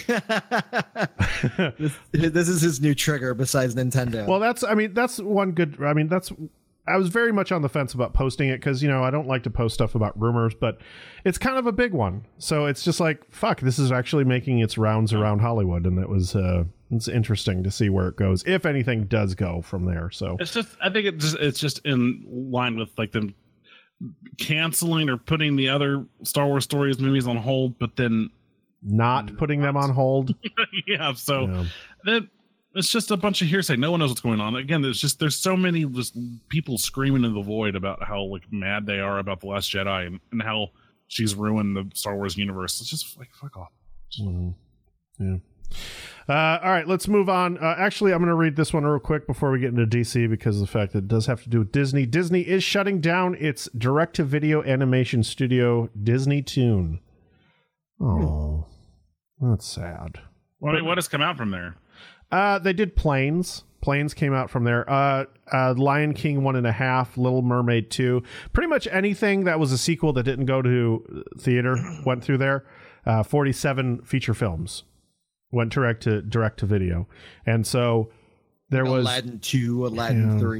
S2: this, this is his new trigger besides Nintendo.
S1: Well, that's, I mean, that's one good, I mean, that's, I was very much on the fence about posting it because, you know, I don't like to post stuff about rumors, but it's kind of a big one. So it's just like, fuck, this is actually making its rounds around Hollywood. And it was, uh, it's interesting to see where it goes, if anything does go from there. So
S3: it's just, I think it just, it's just in line with like them canceling or putting the other Star Wars stories movies on hold, but then
S1: not putting them on hold.
S3: yeah, so
S1: yeah.
S3: that it's just a bunch of hearsay. No one knows what's going on. Again, there's just there's so many just people screaming in the void about how like mad they are about The Last Jedi and, and how she's ruined the Star Wars universe. It's just like fuck off.
S1: Mm-hmm. Yeah. Uh, all right, let's move on. Uh, actually, I'm going to read this one real quick before we get into D C because of the fact that it does have to do with Disney. Disney is shutting down its direct-to-video animation studio, Disney Toon. Oh, that's sad.
S3: What, what has come out from there?
S1: Uh, they did Planes. Planes came out from there. Uh, uh, Lion King one and a half, Little Mermaid two. Pretty much anything that was a sequel that didn't go to theater went through there. Uh, forty-seven feature films went direct to direct to video, and so there was
S2: Aladdin two, Aladdin
S1: yeah.
S2: three.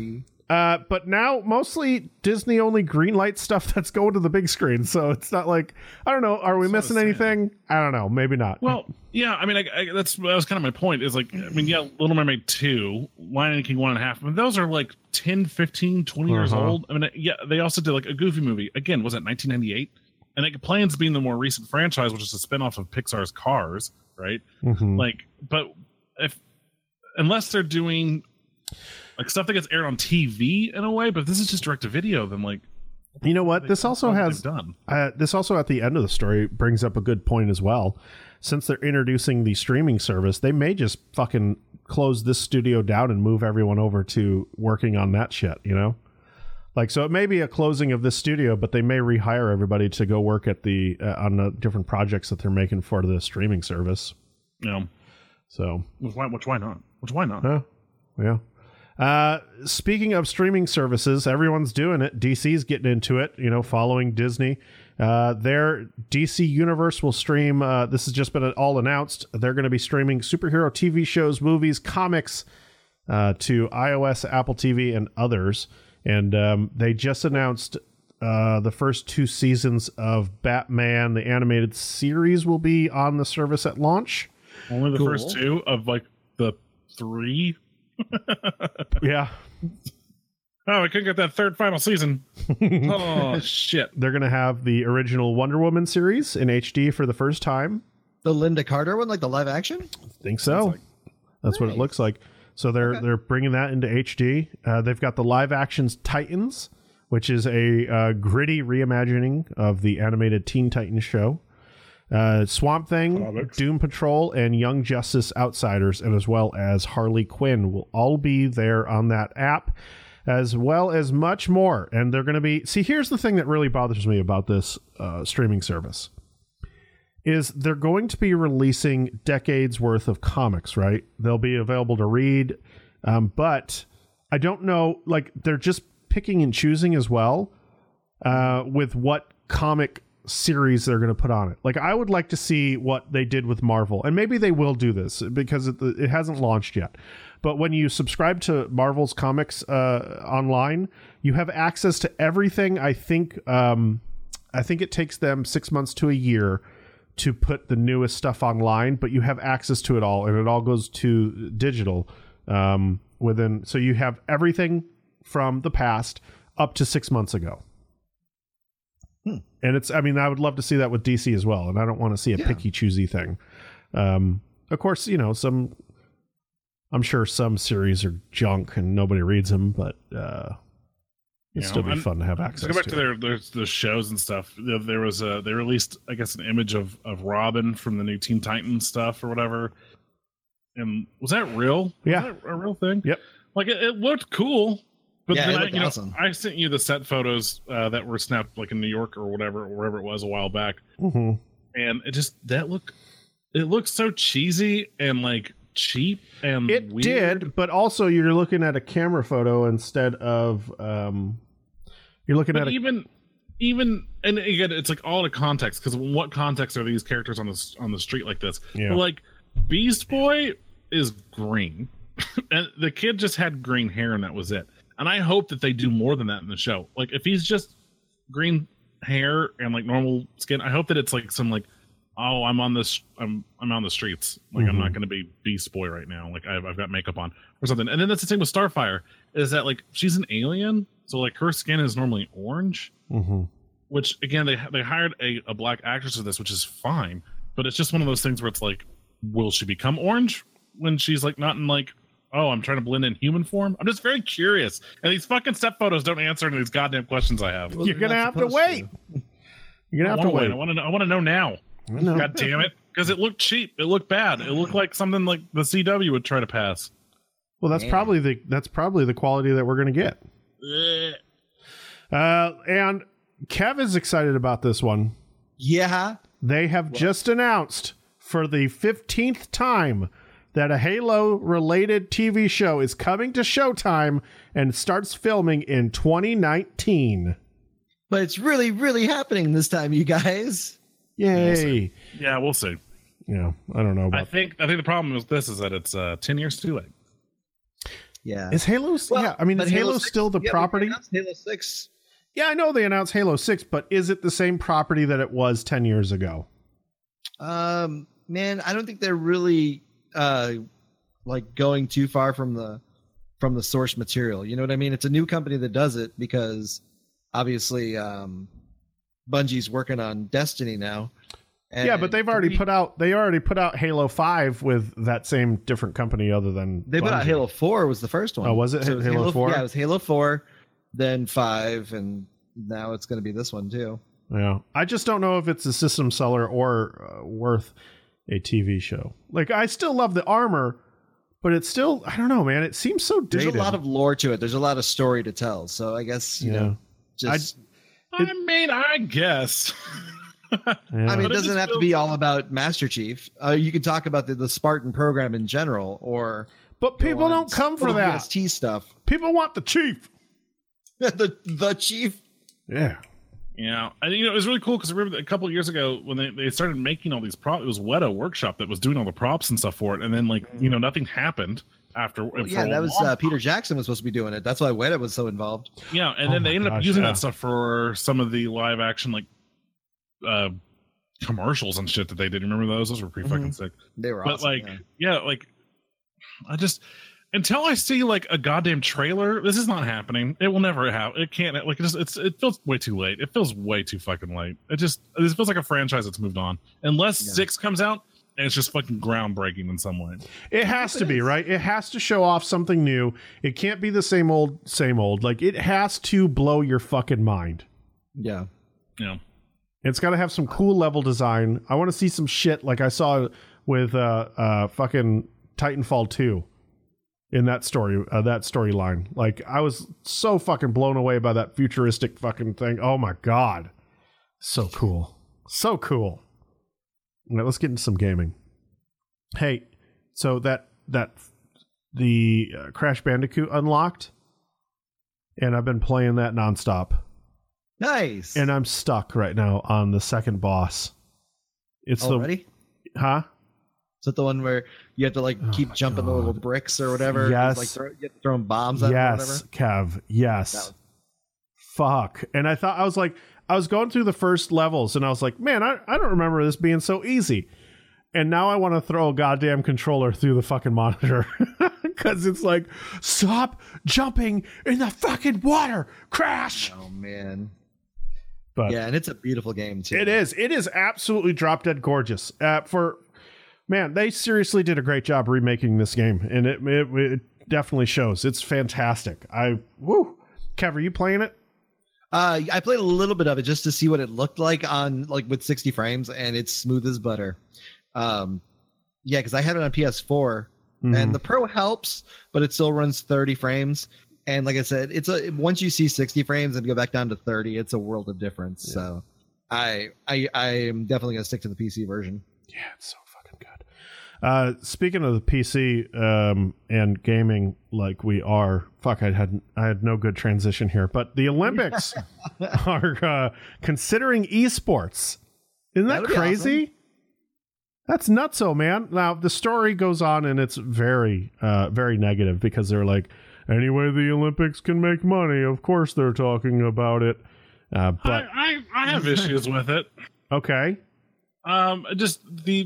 S1: Uh, but now mostly Disney only greenlight stuff that's going to the big screen. So it's not like, I don't know. Are we
S3: That's
S1: missing
S3: what I was
S1: anything? I don't know. Maybe not.
S3: Well, yeah, I mean, I, I, that's that was kind of my point. Is like, I mean, yeah, Little Mermaid two, Lion King one and a half. I mean, those are like ten, fifteen, twenty years
S1: Uh-huh.
S3: old. I mean, yeah, they also did like a Goofy movie. Again, was it nineteen ninety-eight? And like Planes being the more recent franchise, which is a spinoff of Pixar's Cars, right?
S1: Mhm.
S3: Like, but if unless they're doing like stuff that gets aired on T V in a way, but if this is just direct to video, then like,
S1: You know what? This also
S3: what
S1: has
S3: they've done.
S1: uh, this also at the end of the story brings up a good point as well. Since they're introducing the streaming service, they may just fucking close this studio down and move everyone over to working on that shit, you know? Like, so it may be a closing of this studio, but they may rehire everybody to go work at the uh, on the different projects that they're making for the streaming service.
S3: You know,
S1: So,
S3: which why, which why not? Which why not?
S1: uh, yeah. Uh, speaking of streaming services, everyone's doing it. D C's getting into it, you know, following Disney. Uh, their D C Universe will stream, uh, this has just been all announced. They're going to be streaming superhero T V shows, movies, comics, uh, to iOS, Apple T V, and others. And, um, they just announced, uh, the first two seasons of Batman, the animated series, will be on the service at launch.
S3: Only the
S2: Cool.
S3: first two of like the three.
S1: Yeah.
S3: Oh, I couldn't get that third final season. Oh shit!
S1: They're going to have the original Wonder Woman series in H D for the first time.
S2: The Linda Carter one, like the live action?
S1: Think so.
S3: like-
S1: That's what it
S2: Nice.
S1: looks like. So they're
S2: Okay.
S1: they're bringing that into H D. Uh, they've got the live actions Titans, which is a uh, gritty reimagining of the animated Teen Titans show. Uh, Swamp Thing,
S3: Comics.
S1: Doom Patrol, and Young Justice Outsiders, and as well as Harley Quinn will all be there on that app, as well as much more. And they're going to be... See, here's the thing that really bothers me about this uh, streaming service. Is they're going to be releasing decades worth of comics, right? They'll be available to read. Um, but I don't know, like, they're just picking and choosing as well uh, with what comic series they're going to put on it. Like, I would like to see what they did with Marvel, and maybe they will do this because it, it hasn't launched yet. But when you subscribe to Marvel's comics uh, online, you have access to everything. I think um, I think it takes them six months to a year to put the newest stuff online, but you have access to it all, and it all goes to digital um, within. So you have everything from the past up to six months ago.
S2: Hmm.
S1: And it's, I mean, I would love to see that with D C as well. And I don't want to see a
S2: Yeah.
S1: picky choosy thing. Um, of course, you know, some, I'm sure some series are junk and nobody reads them, but uh, it'd
S3: You
S1: still
S3: know,
S1: be
S3: and
S1: fun to have
S3: To
S1: access
S3: go back
S1: to.
S3: to their, their the shows and stuff, there there was a they released I guess an image of of Robin from the new Teen Titans stuff or whatever. And was that real? Was
S1: Yeah.
S3: that a real thing.
S1: Yep.
S3: Like it, it looked cool, but
S2: Yeah,
S3: then
S2: it
S3: I,
S2: looked
S3: you know,
S2: awesome.
S3: I sent you the set photos uh, that were snapped like in New York or whatever, or wherever it was a while back,
S1: Mhm.
S3: and it just that look, it looks so cheesy and like cheap and
S1: It
S3: weird.
S1: did, but also you're looking at a camera photo instead of, um, you're looking
S3: But
S1: at a,
S3: even even and again it's like all the context, because what context are these characters on the on the street like this?
S1: Yeah.
S3: But like Beast Boy is green and the kid just had green hair and that was it, and I hope that they do more than that in the show. Like if he's just green hair and like normal skin, I hope that it's like some like, oh, I'm on this I'm I'm on the streets, like I'm
S1: Mhm.
S3: not going to be Beast Boy right now, like I've, I've got makeup on or something. And then that's the thing with Starfire, is that like she's an alien, so like her skin is normally orange,
S1: Mhm.
S3: which again they they hired a, a black actress for this, which is fine, but it's just one of those things where it's like, will she become orange when she's like not in like, oh, I'm trying to blend in human form? I'm just very curious, and these fucking step photos don't answer any of these goddamn questions I have.
S2: Well,
S1: You're
S2: they're
S1: gonna
S2: not
S1: have to
S2: supposed
S1: wait. You're gonna
S3: I
S1: have to
S3: wanna
S1: wait.
S3: I want to know, I want to know now.
S1: I know.
S3: God damn it, because it looked cheap, it looked bad, it looked like something like the C W would try to pass.
S1: Well, that's
S2: Man.
S1: probably the that's probably the quality that we're gonna get.
S3: Ugh.
S1: Uh, and Kev is excited about this one.
S2: Yeah.
S1: They have just announced for the fifteenth time that a Halo-related T V show is coming to Showtime and starts filming in twenty nineteen.
S2: But it's really, really happening this time, you guys.
S1: Yay!
S3: Yeah, we'll see.
S1: Yeah, I don't know
S3: I
S1: about.
S3: think I think the problem with this is that it's uh, ten years too late.
S2: Yeah.
S1: Is Halo?
S2: Well,
S1: yeah, I mean,
S2: but
S1: is Halo,
S2: Halo six
S1: still the
S2: yeah, we
S1: property?
S2: announced Halo six.
S1: Yeah, I know they announced Halo six, but is it the same property that it was ten years ago?
S2: Um, man, I don't think they're really uh like going too far from the from the source material. You know what I mean? It's a new company that does it because obviously um Bungie's working on Destiny now. And
S1: yeah, but they've already
S2: three,
S1: put out they already put out Halo five with that same different company other than
S2: they put out
S1: Bungie.
S2: Halo four was the first one.
S1: Oh, was it
S2: So
S1: Halo four?
S2: Yeah, it was Halo four, then five, and now it's going to be this one too.
S1: Yeah, I just don't know if it's a system seller or uh, worth a T V show. Like, I still love the armor, but it's still, I don't know, man. It seems so dated.
S2: There's a lot of lore to it. There's a lot of story to tell. So I guess you
S1: Yeah.
S2: know, just
S3: I mean, I guess.
S1: Yeah.
S2: I mean,
S3: But
S2: it
S3: it
S2: doesn't
S3: just
S2: have to
S3: feels-
S2: be all about Master Chief. Uh, you can talk about the, the Spartan program in general, or
S1: but
S2: go
S1: people
S2: on
S1: don't come for
S2: O
S1: that.
S2: D S T stuff.
S1: People want the chief.
S2: the the Chief.
S1: Yeah.
S3: Yeah, and you know it was really cool because I remember a couple of years ago when they, they started making all these props. It was Weta Workshop that was doing all the props and stuff for it, and then like you know nothing happened after.
S2: Well,
S3: for
S2: yeah,
S3: a
S2: that was
S3: long
S2: uh, Peter Jackson was supposed to be doing it. That's why Weta was so involved.
S3: Yeah, and
S1: Oh
S3: then
S1: my
S3: they ended
S1: gosh,
S3: up using
S1: yeah.
S3: that stuff for some of the live action like uh commercials and shit that they did. Remember those? Those were pretty fucking
S2: Mhm.
S3: sick.
S2: They were
S3: But
S2: awesome.
S3: like,
S2: yeah.
S3: yeah. like I just until I see like a goddamn trailer, this is not happening. It will never happen. It can't. Like it just it's it feels way too late. It feels way too fucking late. It just this feels like a franchise that's moved on. Unless
S2: Yeah.
S3: six comes out and it's just fucking groundbreaking in some way.
S1: It has
S2: it
S1: to be,
S2: is.
S1: right? It has to show off something new. It can't be the same old, same old. Like, it has to blow your fucking mind.
S2: yeah.
S3: You know.
S1: It's got to have some cool level design. I want to see some shit like I saw with uh, uh, fucking Titanfall two in that story, uh, that storyline. Like, I was so fucking blown away by that futuristic fucking thing. Oh my God. So cool. So cool. All right, let's get into some gaming. Hey, so that, that, the uh, Crash Bandicoot unlocked, and I've been playing that nonstop.
S2: Nice.
S1: And I'm stuck right now on the second boss. It's
S2: already.
S1: the huh?
S2: Is that the one where you have to like
S1: Oh
S2: keep
S1: my
S2: jumping the
S1: God.
S2: little bricks or whatever?
S1: Yes.
S2: Like throw, you have to throw bombs at them or
S1: Yes,
S2: whatever.
S1: Kev. Yes.
S2: That was-
S1: Fuck. And I thought I was like, I was going through the first levels, and I was like, man, I, I don't remember this being so easy. And now I want to throw a goddamn controller through the fucking monitor because it's like, stop jumping in the fucking water, Crash.
S2: Oh man.
S1: But
S2: Yeah, and it's a beautiful game too.
S1: it is. It is absolutely drop dead gorgeous. Uh, for man, they seriously did a great job remaking this game, and it it, it definitely shows. It's fantastic. I woo. Kev, are you playing it?
S2: Uh, I played a little bit of it just to see what it looked like on like with sixty frames, and it's smooth as butter. Um, yeah, because I had it on P S four,
S1: Mhm.
S2: and the Pro helps, but it still runs thirty frames. And like I said, it's a once you see sixty frames and go back down to thirty, it's a world of difference.
S1: Yeah.
S2: So, I I I am definitely gonna stick to the P C version.
S1: Yeah, it's so fucking good. Uh, speaking of the P C um, and gaming, like we are, fuck, I had I had no good transition here, but the Olympics are uh, considering esports. Isn't that
S2: That would be
S1: crazy? That's nutso, man. Now the story goes on, and it's very, uh, very negative because they're like, anyway, the Olympics can make money. Of course, they're talking about it. Uh, but
S3: I, I I have issues with it.
S1: okay,
S3: Um, just the.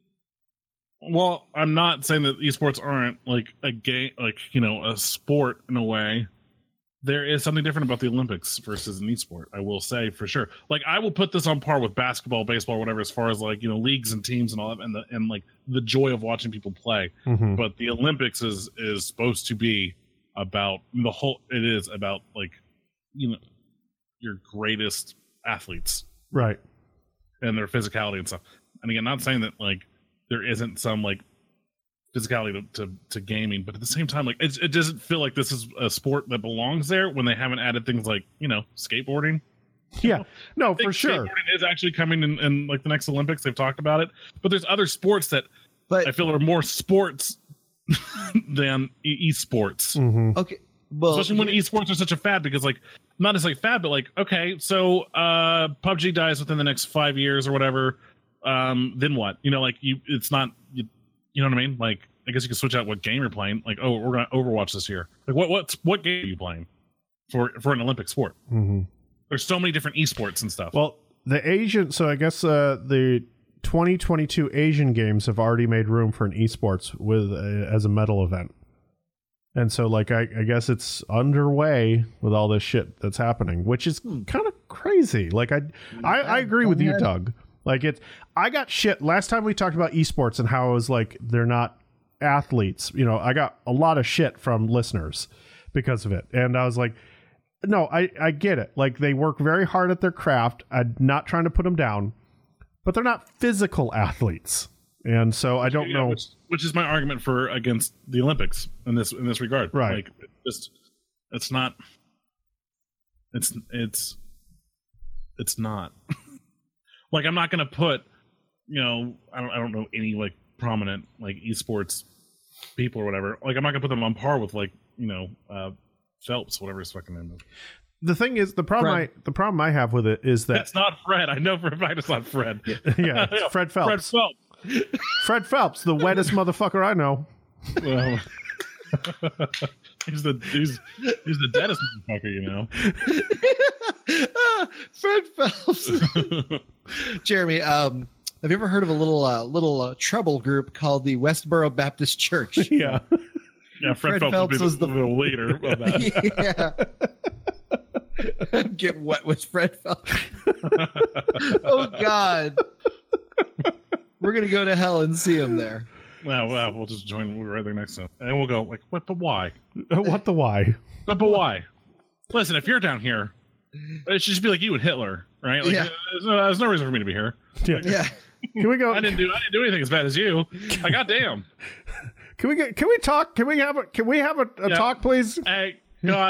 S3: Well, I'm not saying that esports aren't like a game, like you know, a sport in a way. There is something different about the Olympics versus an esport. I will say for sure. Like I will put this on par with basketball, baseball, whatever, as far as like you know leagues and teams and all that, and the and like the joy of watching people play.
S1: Mhm.
S3: But the Olympics is is supposed to be about the whole. It is about like you know your greatest athletes
S1: right.
S3: and their physicality and stuff. And again, not saying that like there isn't some like physicality to, to, to gaming, but at the same time, like it, it doesn't feel like this is a sport that belongs there when they haven't added things like you know skateboarding.
S1: Yeah, no,
S3: I think
S1: for sure.
S3: skateboarding is actually coming in, in like the next Olympics. They've talked about it, but there's other sports that
S2: But
S3: I feel are more sports than e- esports.
S1: hmm
S2: okay, well,
S3: Especially when esports are such a fad, because like not necessarily fad, but like okay, so uh P U B G dies within the next five years or whatever. Um, then what? You know, like you, it's not. You, you know what I mean? Like I guess you can switch out what game you're playing. Like, oh, we're gonna Overwatch this year. Like, what what's what game are you playing for for an Olympic sport?
S1: Mm-hmm.
S3: There's so many different esports and stuff.
S1: Well, the Asian, so I guess uh, the twenty twenty-two Asian Games have already made room for an esports with uh, as a medal event. And so, like, I, I guess it's underway with all this shit that's happening, which is
S2: Hmm.
S1: kind of crazy. Like, I, I, I agree with you,
S2: ahead.
S1: Doug. Like, it's, I got shit last time we talked about esports and how it was like they're not athletes. You know, I got a lot of shit from listeners because of it, and I was like, no, I, I get it. Like, they work very hard at their craft. I'm not trying to put them down, but they're not physical athletes. And so I don't
S3: Yeah,
S1: know.
S3: Which, which is my argument for against the Olympics in this in this regard.
S1: Right.
S3: Like, it just it's not. It's it's it's not. Like, I'm not going to put, you know, I don't I don't know any like prominent like esports people or whatever. Like, I'm not going to put them on par with, like, you know, uh, Phelps, whatever his fucking name is.
S1: The thing is, the problem I
S2: Fred.
S1: the problem I have with it is that
S3: It's not Fred. I know for a fact it's not Fred.
S1: yeah, it's Fred Phelps.
S3: Fred Phelps.
S1: Fred Phelps, the wettest motherfucker I know.
S3: Well, he's the he's, he's the deadest motherfucker, you know.
S2: Ah, Fred Phelps. Jeremy, um, have you ever heard of a little uh, little uh, treble group called the Westboro Baptist Church?
S1: Yeah.
S3: Yeah, Fred,
S2: Fred
S3: Phelps,
S2: Phelps
S3: would be
S2: was
S3: the,
S2: the-
S3: the leader of that.
S2: Yeah. Get wet with Fred Phelps. Oh God. We're gonna go to hell and see him there.
S3: Well, well, we'll just join. We're right there next to him, and we'll go like, "What? But why?
S1: What the why?
S3: But but why? Listen, if you're down here, it should just be like you and Hitler, right? Like,
S2: Yeah.
S3: there's, no, there's no reason for me to be here.
S1: Yeah.
S2: Yeah.
S1: Can we go?
S3: I didn't do. I didn't do anything as bad as you. I goddamn.
S1: Can we get? Can we talk? Can we have a? Can we have a, a
S3: Yeah.
S1: talk, please?
S3: Hey, God.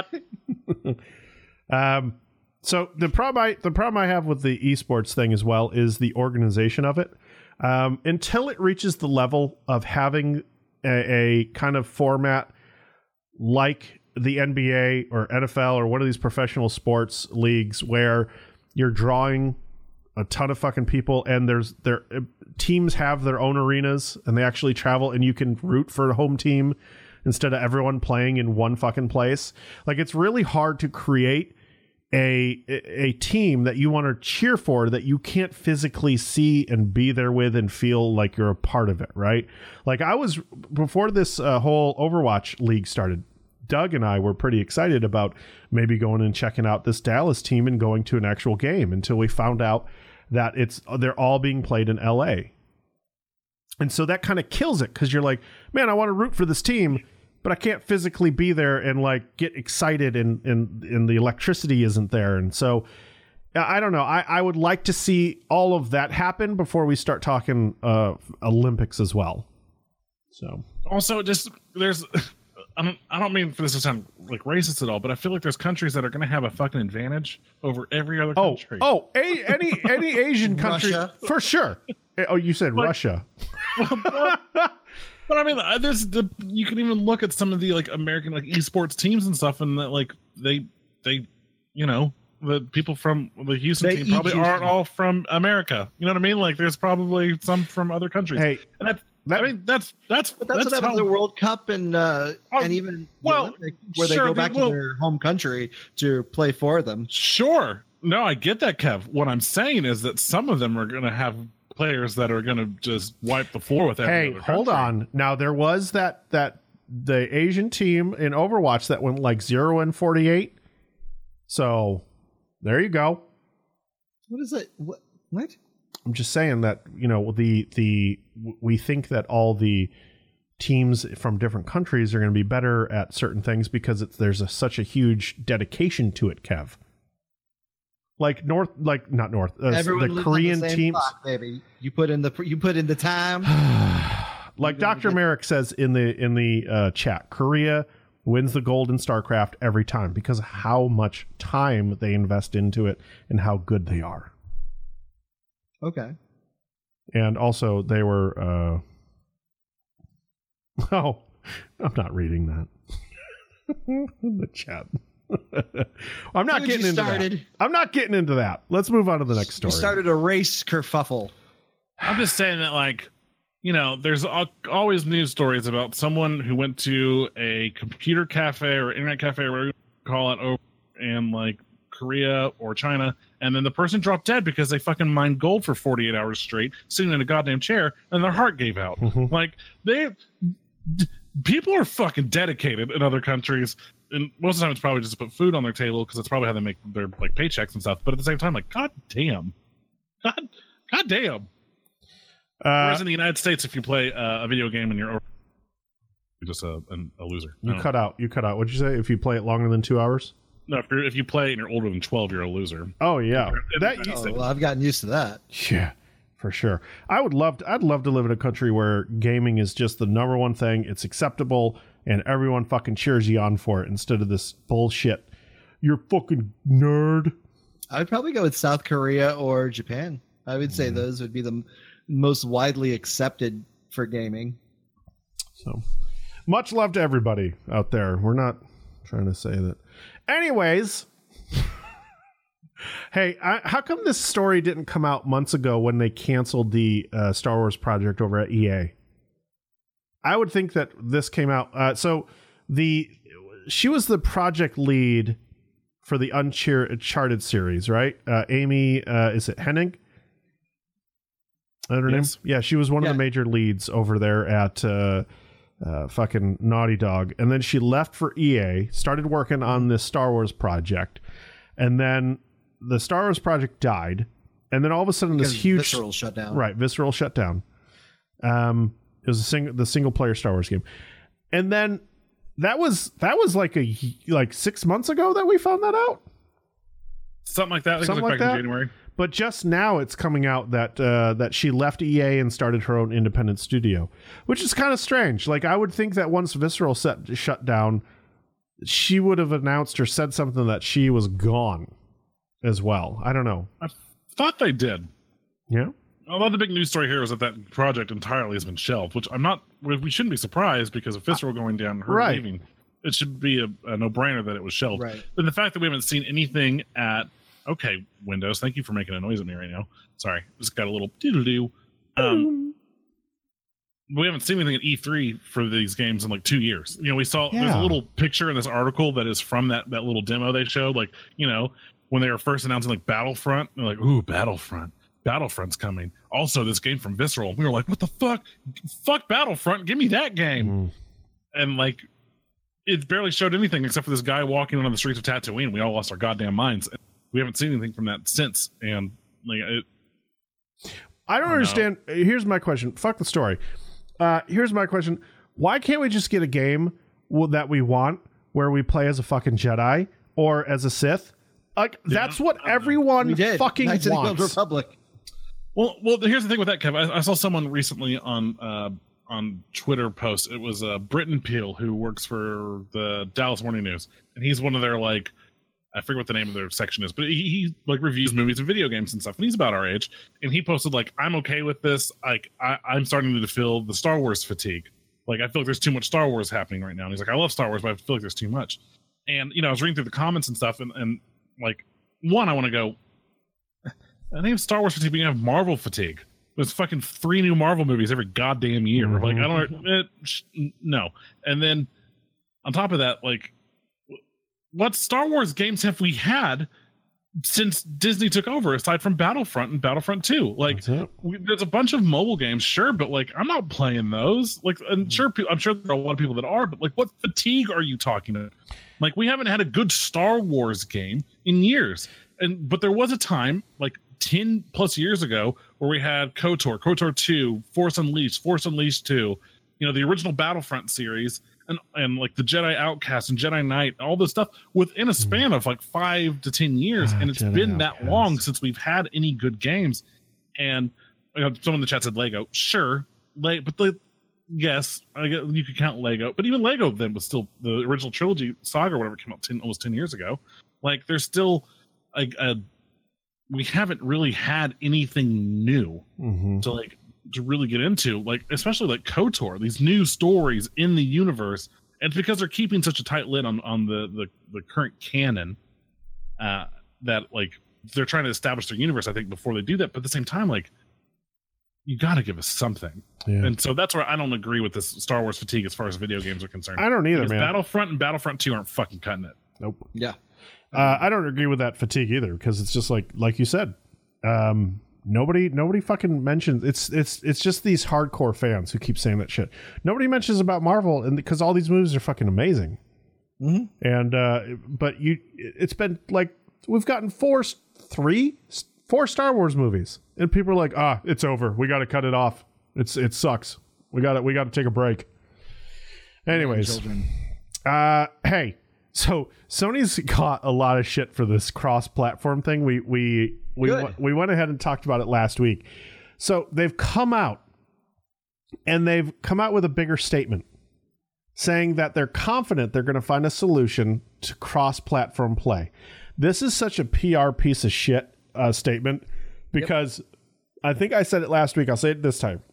S1: Um. So the problem I the problem I have with the esports thing as well is the organization of it. Um, until it reaches the level of having a, a kind of format like the N B A or N F L or one of these professional sports leagues where you're drawing a ton of fucking people and there's their uh, teams have their own arenas and they actually travel and you can root for a home team instead of everyone playing in one fucking place. Like, it's really hard to create a a team that you want to cheer for that you can't physically see and be there with and feel like you're a part of it, right? Like, I was, before this uh, whole Overwatch league started, Doug and I were pretty excited about maybe going and checking out this Dallas team and going to an actual game until we found out that it's they're all being played in L A. And so that kind of kills it because you're like, man, I want to root for this team, but I can't physically be there and like get excited and, and, and the electricity isn't there. And so I don't know. I, I would like to see all of that happen before we start talking uh, Olympics as well. So
S3: Also, just there's. I don't. I don't mean for this to sound like racist at all, but I feel like there's countries that are going to have a fucking advantage over every other
S1: oh
S3: country.
S1: oh a, any any Asian country
S2: Russia.
S1: for sure. Oh, you said
S3: Like-
S1: Russia.
S3: But I mean, uh, there's the you can even look at some of the like American like esports teams and stuff, and that like they they you know the people from the Houston
S2: They
S3: team
S2: eat
S3: probably
S2: Houston.
S3: aren't all from America. You know what I mean? Like there's probably some from other countries.
S1: Hey,
S3: and that,
S1: that-
S3: I mean that's that's
S2: But that's,
S3: that's
S2: what happens
S3: how,
S2: at the World Cup and uh,
S3: Oh,
S2: and even the
S3: well,
S2: Olympics, where
S3: sure,
S2: they go
S3: they
S2: back
S3: will-
S2: to their home country to play for them.
S3: Sure. No, I get that, Kev. What I'm saying is that some of them are going to have players that are going to just wipe the floor with every
S1: hey,
S3: other
S1: hold
S3: country.
S1: on. Now there was that that the Asian team in Overwatch that went like zero and forty-eight. So there you go.
S2: What is it? What? What?
S1: I'm just saying that, you know, the the we think that all the teams from different countries are going to be better at certain things because it's there's a, such a huge dedication to it, Kev. Like North, like not North, uh,
S2: Everyone
S1: the
S2: lives on
S1: Korean
S2: the same
S1: teams.
S2: clock, baby. You put in the you put in the time.
S1: Like
S2: You gotta
S1: Doctor
S2: get-
S1: Merrick says in the in the uh, chat, Korea wins the gold in StarCraft every time because of how much time they invest into it and how good they are.
S2: Okay.
S1: And also they were uh oh, I'm not reading that. In the chat. I'm not
S2: Dude,
S1: getting
S2: you
S1: into
S2: started-
S1: that. I'm not getting into that. Let's move on to the next story.
S2: You started a race kerfuffle.
S3: I'm just saying that, like, you know, there's al- always news stories about someone who went to a computer cafe or internet cafe or whatever you call it over in like Korea or China, and then the person dropped dead because they fucking mined gold for forty-eight hours straight, sitting in a goddamn chair, and their heart gave out.
S1: Mhm.
S3: Like they, d- people are fucking dedicated in other countries, and most of the time it's probably just to put food on their table because it's probably how they make their like paychecks and stuff. But at the same time, like, god damn, god, god damn.
S1: Uh,
S3: Whereas in the United States, if you play uh, a video game and you're, you're just a, a, a loser.
S1: you
S3: No.
S1: cut out. You cut out. What'd you say? If you play it longer than two hours?
S3: No, if, you're, if you play and you're older than twelve, you're a loser.
S1: Oh yeah, that
S3: That-
S2: Oh, well, I've gotten used to that.
S1: yeah, for sure. I would love. To, I'd love to live in a country where gaming is just the number one thing. It's acceptable, and everyone fucking cheers you on for it instead of this bullshit. You're fucking nerd.
S2: I would probably go with South Korea or Japan. I would say those would be the m- most widely accepted for gaming.
S1: So much love to everybody out there. We're not trying to say that. Anyways, hey, I, how come this story didn't come out months ago when they canceled the uh, Star Wars project over at E A? I would think that this came out. Uh, so the she was the project lead for the Uncharted series, right? Uh, Amy, uh, is it Hennig? I don't know.
S3: Yes.
S1: Yeah, she was one
S2: Yeah.
S1: of the major leads over there at uh, uh, fucking Naughty Dog. And then she left for E A, started working on this Star Wars project. And then the Star Wars project died. And then all of a sudden
S2: Because
S1: this huge...
S2: Visceral shut down.
S1: Right, Visceral shut down. Um, it was a sing- the single player Star Wars game. And then that was that was like a like six months ago that we found that out.
S3: Something like that. I think
S1: Something
S3: it was
S1: like
S3: like back
S1: that?
S3: in January.
S1: But just now it's coming out that uh, that she left E A and started her own independent studio, which is kind of strange. Like, I would think that once Visceral set shut down, she would have announced or said something that she was gone as well. I don't know.
S3: I thought they did.
S1: Yeah.
S3: Although the big news story here is that that project entirely has been shelved, which I'm not. We shouldn't be surprised because of Visceral going down, her
S1: Right.
S3: leaving. It should be a, a no-brainer that it was shelved.
S2: Right.
S3: But the fact that we haven't seen anything at okay, Windows, thank you for making a noise at me right now. Sorry, just got a little doodle-doo. Um, we haven't seen anything at E three for these games in like two years. You know, we saw there's
S1: Yeah.
S3: a little picture in this article that is from that that little demo they showed. Like, you know, when they were first announcing like Battlefront, they're like, "Ooh, Battlefront, Battlefront's coming." Also, this game from Visceral. We were like, "What the fuck? Fuck Battlefront! Give me that game!"
S1: Mm.
S3: And like, it barely showed anything except for this guy walking on the streets of Tatooine. We all lost our goddamn minds. We haven't seen anything from that since, and like it,
S1: I don't
S3: Oh, no.
S1: understand. Here's my question. Fuck the story. Uh, here's my question. Why can't we just get a game w- that we want where we play as a fucking Jedi or as a Sith? Like, that's what everyone
S2: We did.
S1: fucking
S2: Knights of the Old
S1: wants.
S2: Republic.
S3: Well, well, here's the thing with that, Kev. I, I saw someone recently on uh, on Twitter post. It was uh, Britton Peel, who works for the Dallas Morning News, and he's one of their like, I forget what the name of their section is, but he, he like reviews movies and video games and stuff. And he's about our age, and he posted like, "I'm okay with this. Like, I, I'm starting to feel the Star Wars fatigue. Like, I feel like there's too much Star Wars happening right now." And he's like, "I love Star Wars, but I feel like there's too much." And you know, I was reading through the comments and stuff, and, and like, one, I want to go, I think Star Wars fatigue, but you have Marvel fatigue. There's fucking three new Marvel movies every goddamn year.
S1: Mhm.
S3: Like, I don't, it, sh- no. And then on top of that, like, what Star Wars games have we had since Disney took over, aside from Battlefront and Battlefront two? Like,
S1: That's it.
S3: we, there's a bunch of mobile games, sure, but like, I'm not playing those. Like, and sure, pe- I'm sure there are a lot of people that are, but like, what fatigue are you talking about? Like, we haven't had a good Star Wars game in years. And but there was a time, like ten plus years ago, where we had KOTOR, KOTOR two, Force Unleashed, Force Unleashed two, you know, the original Battlefront series, and and like the Jedi Outcast and Jedi Knight, all this stuff within a span of like five to ten years,
S1: Ah,
S3: and it's
S1: Jedi
S3: been that
S1: Outcast.
S3: long since we've had any good games. And you know, someone in the chat said Lego, sure, like, but the yes, I guess you could count Lego, but even Lego then was still the original trilogy saga or whatever came out ten, almost ten years ago. Like, there's still like a, we haven't really had anything new
S1: Mhm.
S3: to like to really get into, like especially like KOTOR, these new stories in the universe, and it's because they're keeping such a tight lid on on the the, the current canon uh that like they're trying to establish their universe, I think, before they do that. But at the same time, like you got to give us something.
S1: Yeah.
S3: And so that's where I don't agree with this Star Wars fatigue as far as video games are concerned.
S1: I don't either,
S3: Because
S1: man.
S3: Battlefront and Battlefront two aren't fucking cutting it.
S1: Nope.
S2: Yeah.
S1: Uh, I don't agree with that fatigue either, because it's just like like you said, um, nobody nobody fucking mentions it's it's it's just these hardcore fans who keep saying that shit. Nobody mentions about Marvel, and because all these movies are fucking amazing.
S2: Mm-hmm.
S1: And uh, but you, it's been like we've gotten four, three, four Star Wars movies, and people are like, ah, it's over. We got to cut it off. It's it sucks. We got to we got to take a break. Anyways, uh, hey. So Sony's got a lot of shit for this cross-platform thing. We we we
S2: Good.
S1: we went ahead and talked about it last week. So they've come out and they've come out with a bigger statement saying that they're confident they're going to find a solution to cross-platform play. This is such a P R piece of shit uh, statement because yep. I think I said it last week. I'll say it this time.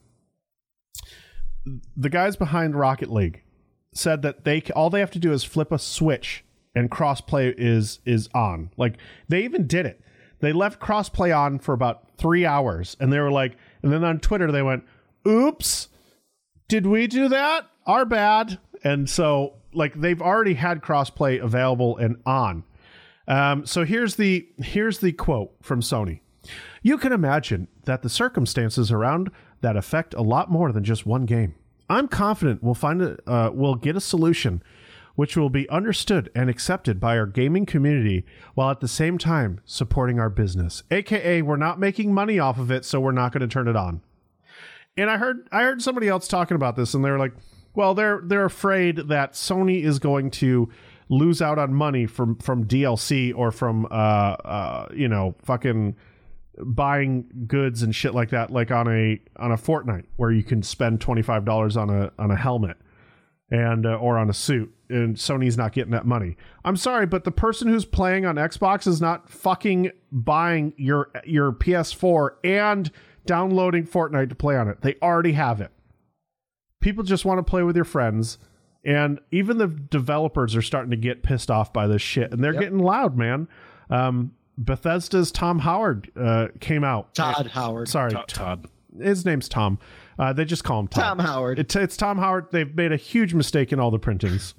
S1: The guys behind Rocket League said that they all they have to do is flip a switch and crossplay is is on. Like they even did it. They left crossplay on for about three hours, and they were like, and then on Twitter they went, "Oops, did we do that? Our bad." And so like they've already had crossplay available and on. Um, so here's the here's the quote from Sony. "You can imagine that the circumstances around that affect a lot more than just one game. I'm confident we'll find a, uh, we'll get a solution which will be understood and accepted by our gaming community while at the same time supporting our business. A K A we're not making money off of it, so we're not going to turn it on." And I heard I heard somebody else talking about this, and they were like, well, they're they're afraid that Sony is going to lose out on money from from D L C or from uh uh you know fucking buying goods and shit like that, like on a on a Fortnite where you can spend twenty-five dollars on a on a helmet and uh, or on a suit, and Sony's not getting that money. I'm sorry, but the person who's playing on Xbox is not fucking buying your your P S four and downloading Fortnite to play on it. They already have it. People just want to play with your friends, and even the developers are starting to get pissed off by this shit, and they're yep. getting loud, man. Um, Bethesda's Tom Howard uh, came out.
S2: Todd Howard.
S1: Sorry,
S3: Todd. Todd.
S1: His name's Tom. Uh, they just call him Tom.
S2: Tom Howard.
S1: It, it's Tom Howard. They've made a huge mistake in all the printings.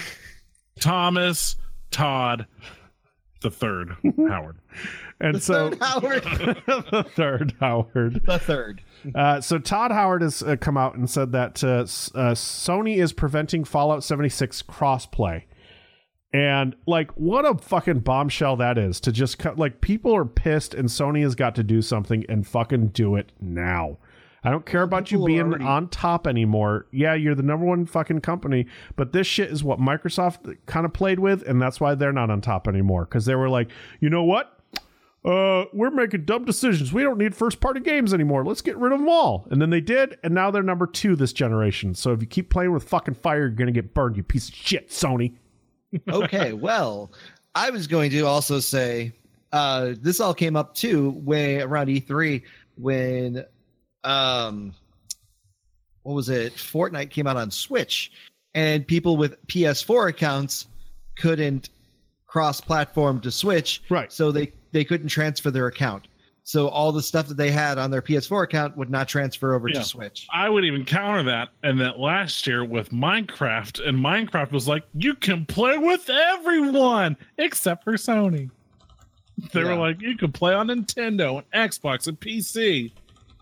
S3: Thomas Todd the third Howard.
S1: And
S2: the
S1: so
S2: third Howard.
S1: the third Howard.
S2: The third.
S1: Uh, so Todd Howard has uh, come out and said that uh, uh, Sony is preventing Fallout seventy-six crossplay. And like, what a fucking bombshell that is to just cut. Like, people are pissed, and Sony has got to do something and fucking do it now. I don't care about
S2: People
S1: you being
S2: already...
S1: on top anymore. Yeah, you're the number one fucking company, but this shit is what Microsoft kind of played with, and that's why they're not on top anymore. Because they were like, you know what? Uh, we're making dumb decisions. We don't need first-party games anymore. Let's get rid of them all. And then they did, and now they're number two this generation. So if you keep playing with fucking fire, you're gonna get burned, you piece of shit, Sony.
S2: Okay, well, I was going to also say uh, this all came up too way around E three when um, what was it? Fortnite came out on Switch, and people with P S four accounts couldn't cross-platform to Switch,
S1: right?
S2: So they they couldn't transfer their account. So all the stuff that they had on their P S four account would not transfer over
S3: yeah.
S2: to Switch.
S3: I would even counter that. And that last year with Minecraft, and Minecraft was like, you can play with everyone except for Sony. They yeah. were like, you can play on Nintendo and Xbox and P C.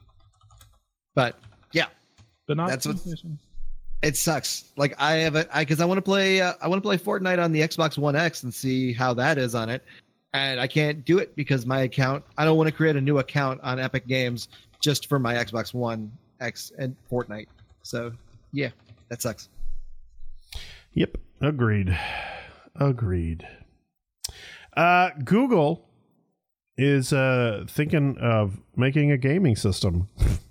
S2: But yeah,
S3: but not
S2: that's what it sucks. Like I have a, I because I want to play, uh, I want to play Fortnite on the Xbox One X and see how that is on it. And I can't do it because my account, I don't want to create a new account on Epic Games just for my Xbox One X and Fortnite. So, yeah, that sucks.
S1: Yep. Agreed. Agreed. Uh, Google is uh, thinking of making a gaming system.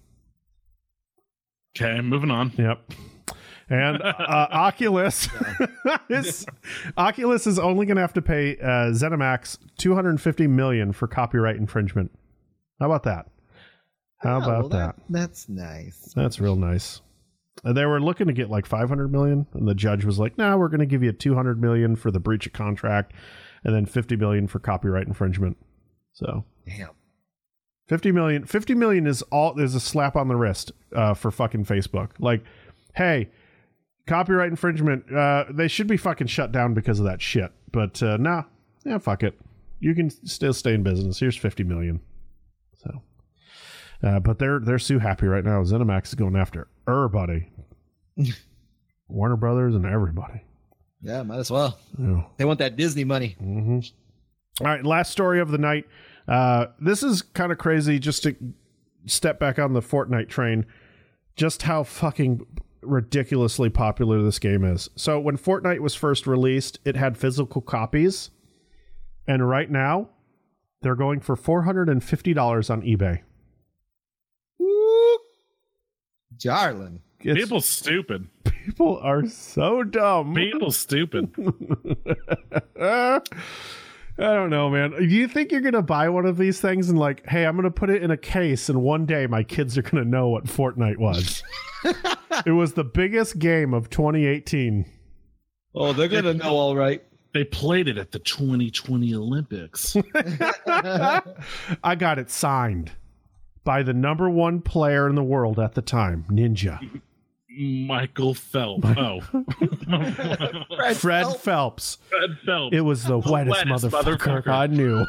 S3: Okay, moving on.
S1: Yep. And uh, Oculus is Oculus is only going to have to pay uh, ZeniMax two hundred fifty million dollars for copyright infringement. How about that? How
S2: oh,
S1: about
S2: well, that,
S1: that?
S2: That's nice.
S1: That's real nice. Uh, they were looking to get like five hundred million dollars, and the judge was like, "No, nah, we're going to give you two hundred million dollars for the breach of contract, and then fifty million dollars for copyright infringement." So,
S2: damn.
S1: fifty million. fifty million is all is a slap on the wrist uh, for fucking Facebook. Like, hey, copyright infringement. Uh, they should be fucking shut down because of that shit. But uh, nah, yeah, fuck it. You can still stay in business. Here's fifty million. So, uh, but they're they're so happy right now. ZeniMax is going after everybody, Warner Brothers and everybody.
S2: Yeah, might as well.
S1: Yeah.
S2: They want that Disney money.
S1: Mm-hmm. All right, last story of the night. Uh, this is kind of crazy. Just to step back on the Fortnite train, just how fucking ridiculously popular this game is. So when Fortnite was first released, it had physical copies. And right now, they're going for four hundred fifty dollars on eBay.
S2: Woo! Darling.
S1: It's,
S3: People stupid.
S1: People are so dumb.
S3: People stupid.
S1: I don't know, man. Do you think you're going to buy one of these things and like, hey, I'm going to put it in a case and one day my kids are going to know what Fortnite was? It was the biggest game of twenty eighteen.
S2: Oh, they're going to know all right.
S3: They played it at the twenty twenty Olympics.
S1: I got it signed by the number one player in the world at the time, Ninja.
S3: Michael Phelps. Oh.
S1: Fred, Fred Phelps. Phelps.
S3: Fred Phelps.
S1: It was the, the wettest, wettest motherfucker, motherfucker I knew.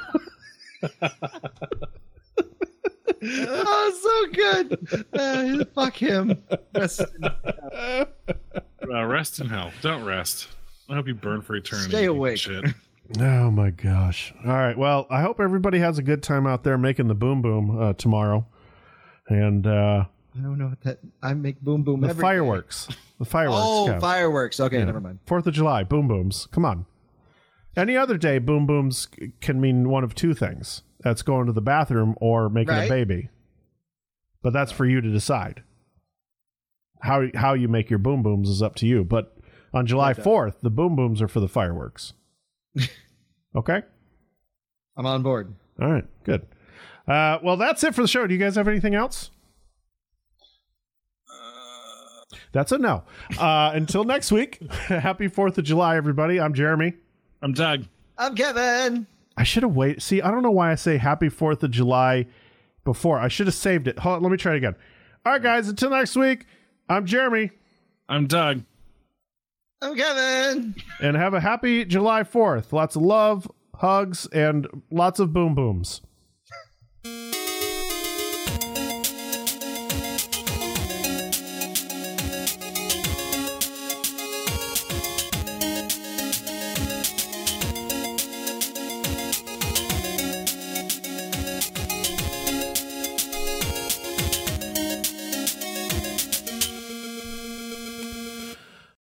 S2: Oh, so good. Uh, fuck him. Rest in,
S3: uh, rest in hell. Don't rest. I hope you burn for eternity.
S2: Stay awake.
S3: Shit.
S1: Oh my gosh. All right. Well, I hope everybody has a good time out there making the boom boom uh, tomorrow. And uh,
S2: I don't know what that. I make boom boom.
S1: The
S2: every
S1: fireworks.
S2: Day.
S1: The fireworks.
S2: Oh,
S1: count.
S2: Fireworks. Okay, yeah. Never mind.
S1: Fourth of July, boom booms. Come on. Any other day, boom booms can mean one of two things. That's going to the bathroom or making right. a baby. But that's for you to decide. How how you make your boom booms is up to you. But on July fourth, the boom booms are for the fireworks. Okay?
S2: I'm on board.
S1: All right, good. Uh, well, that's it for the show. Do you guys have anything else? Uh, that's a no. Uh, until next week, happy fourth of July, everybody. I'm Jeremy.
S3: I'm Doug.
S2: I'm Kevin.
S1: I should have waited. See, I don't know why I say happy fourth of July before. I should have saved it. Hold on, let me try it again. All right, guys, until next week, I'm Jeremy.
S3: I'm Doug.
S2: I'm Kevin.
S1: And have a happy July fourth. Lots of love, hugs, and lots of boom booms.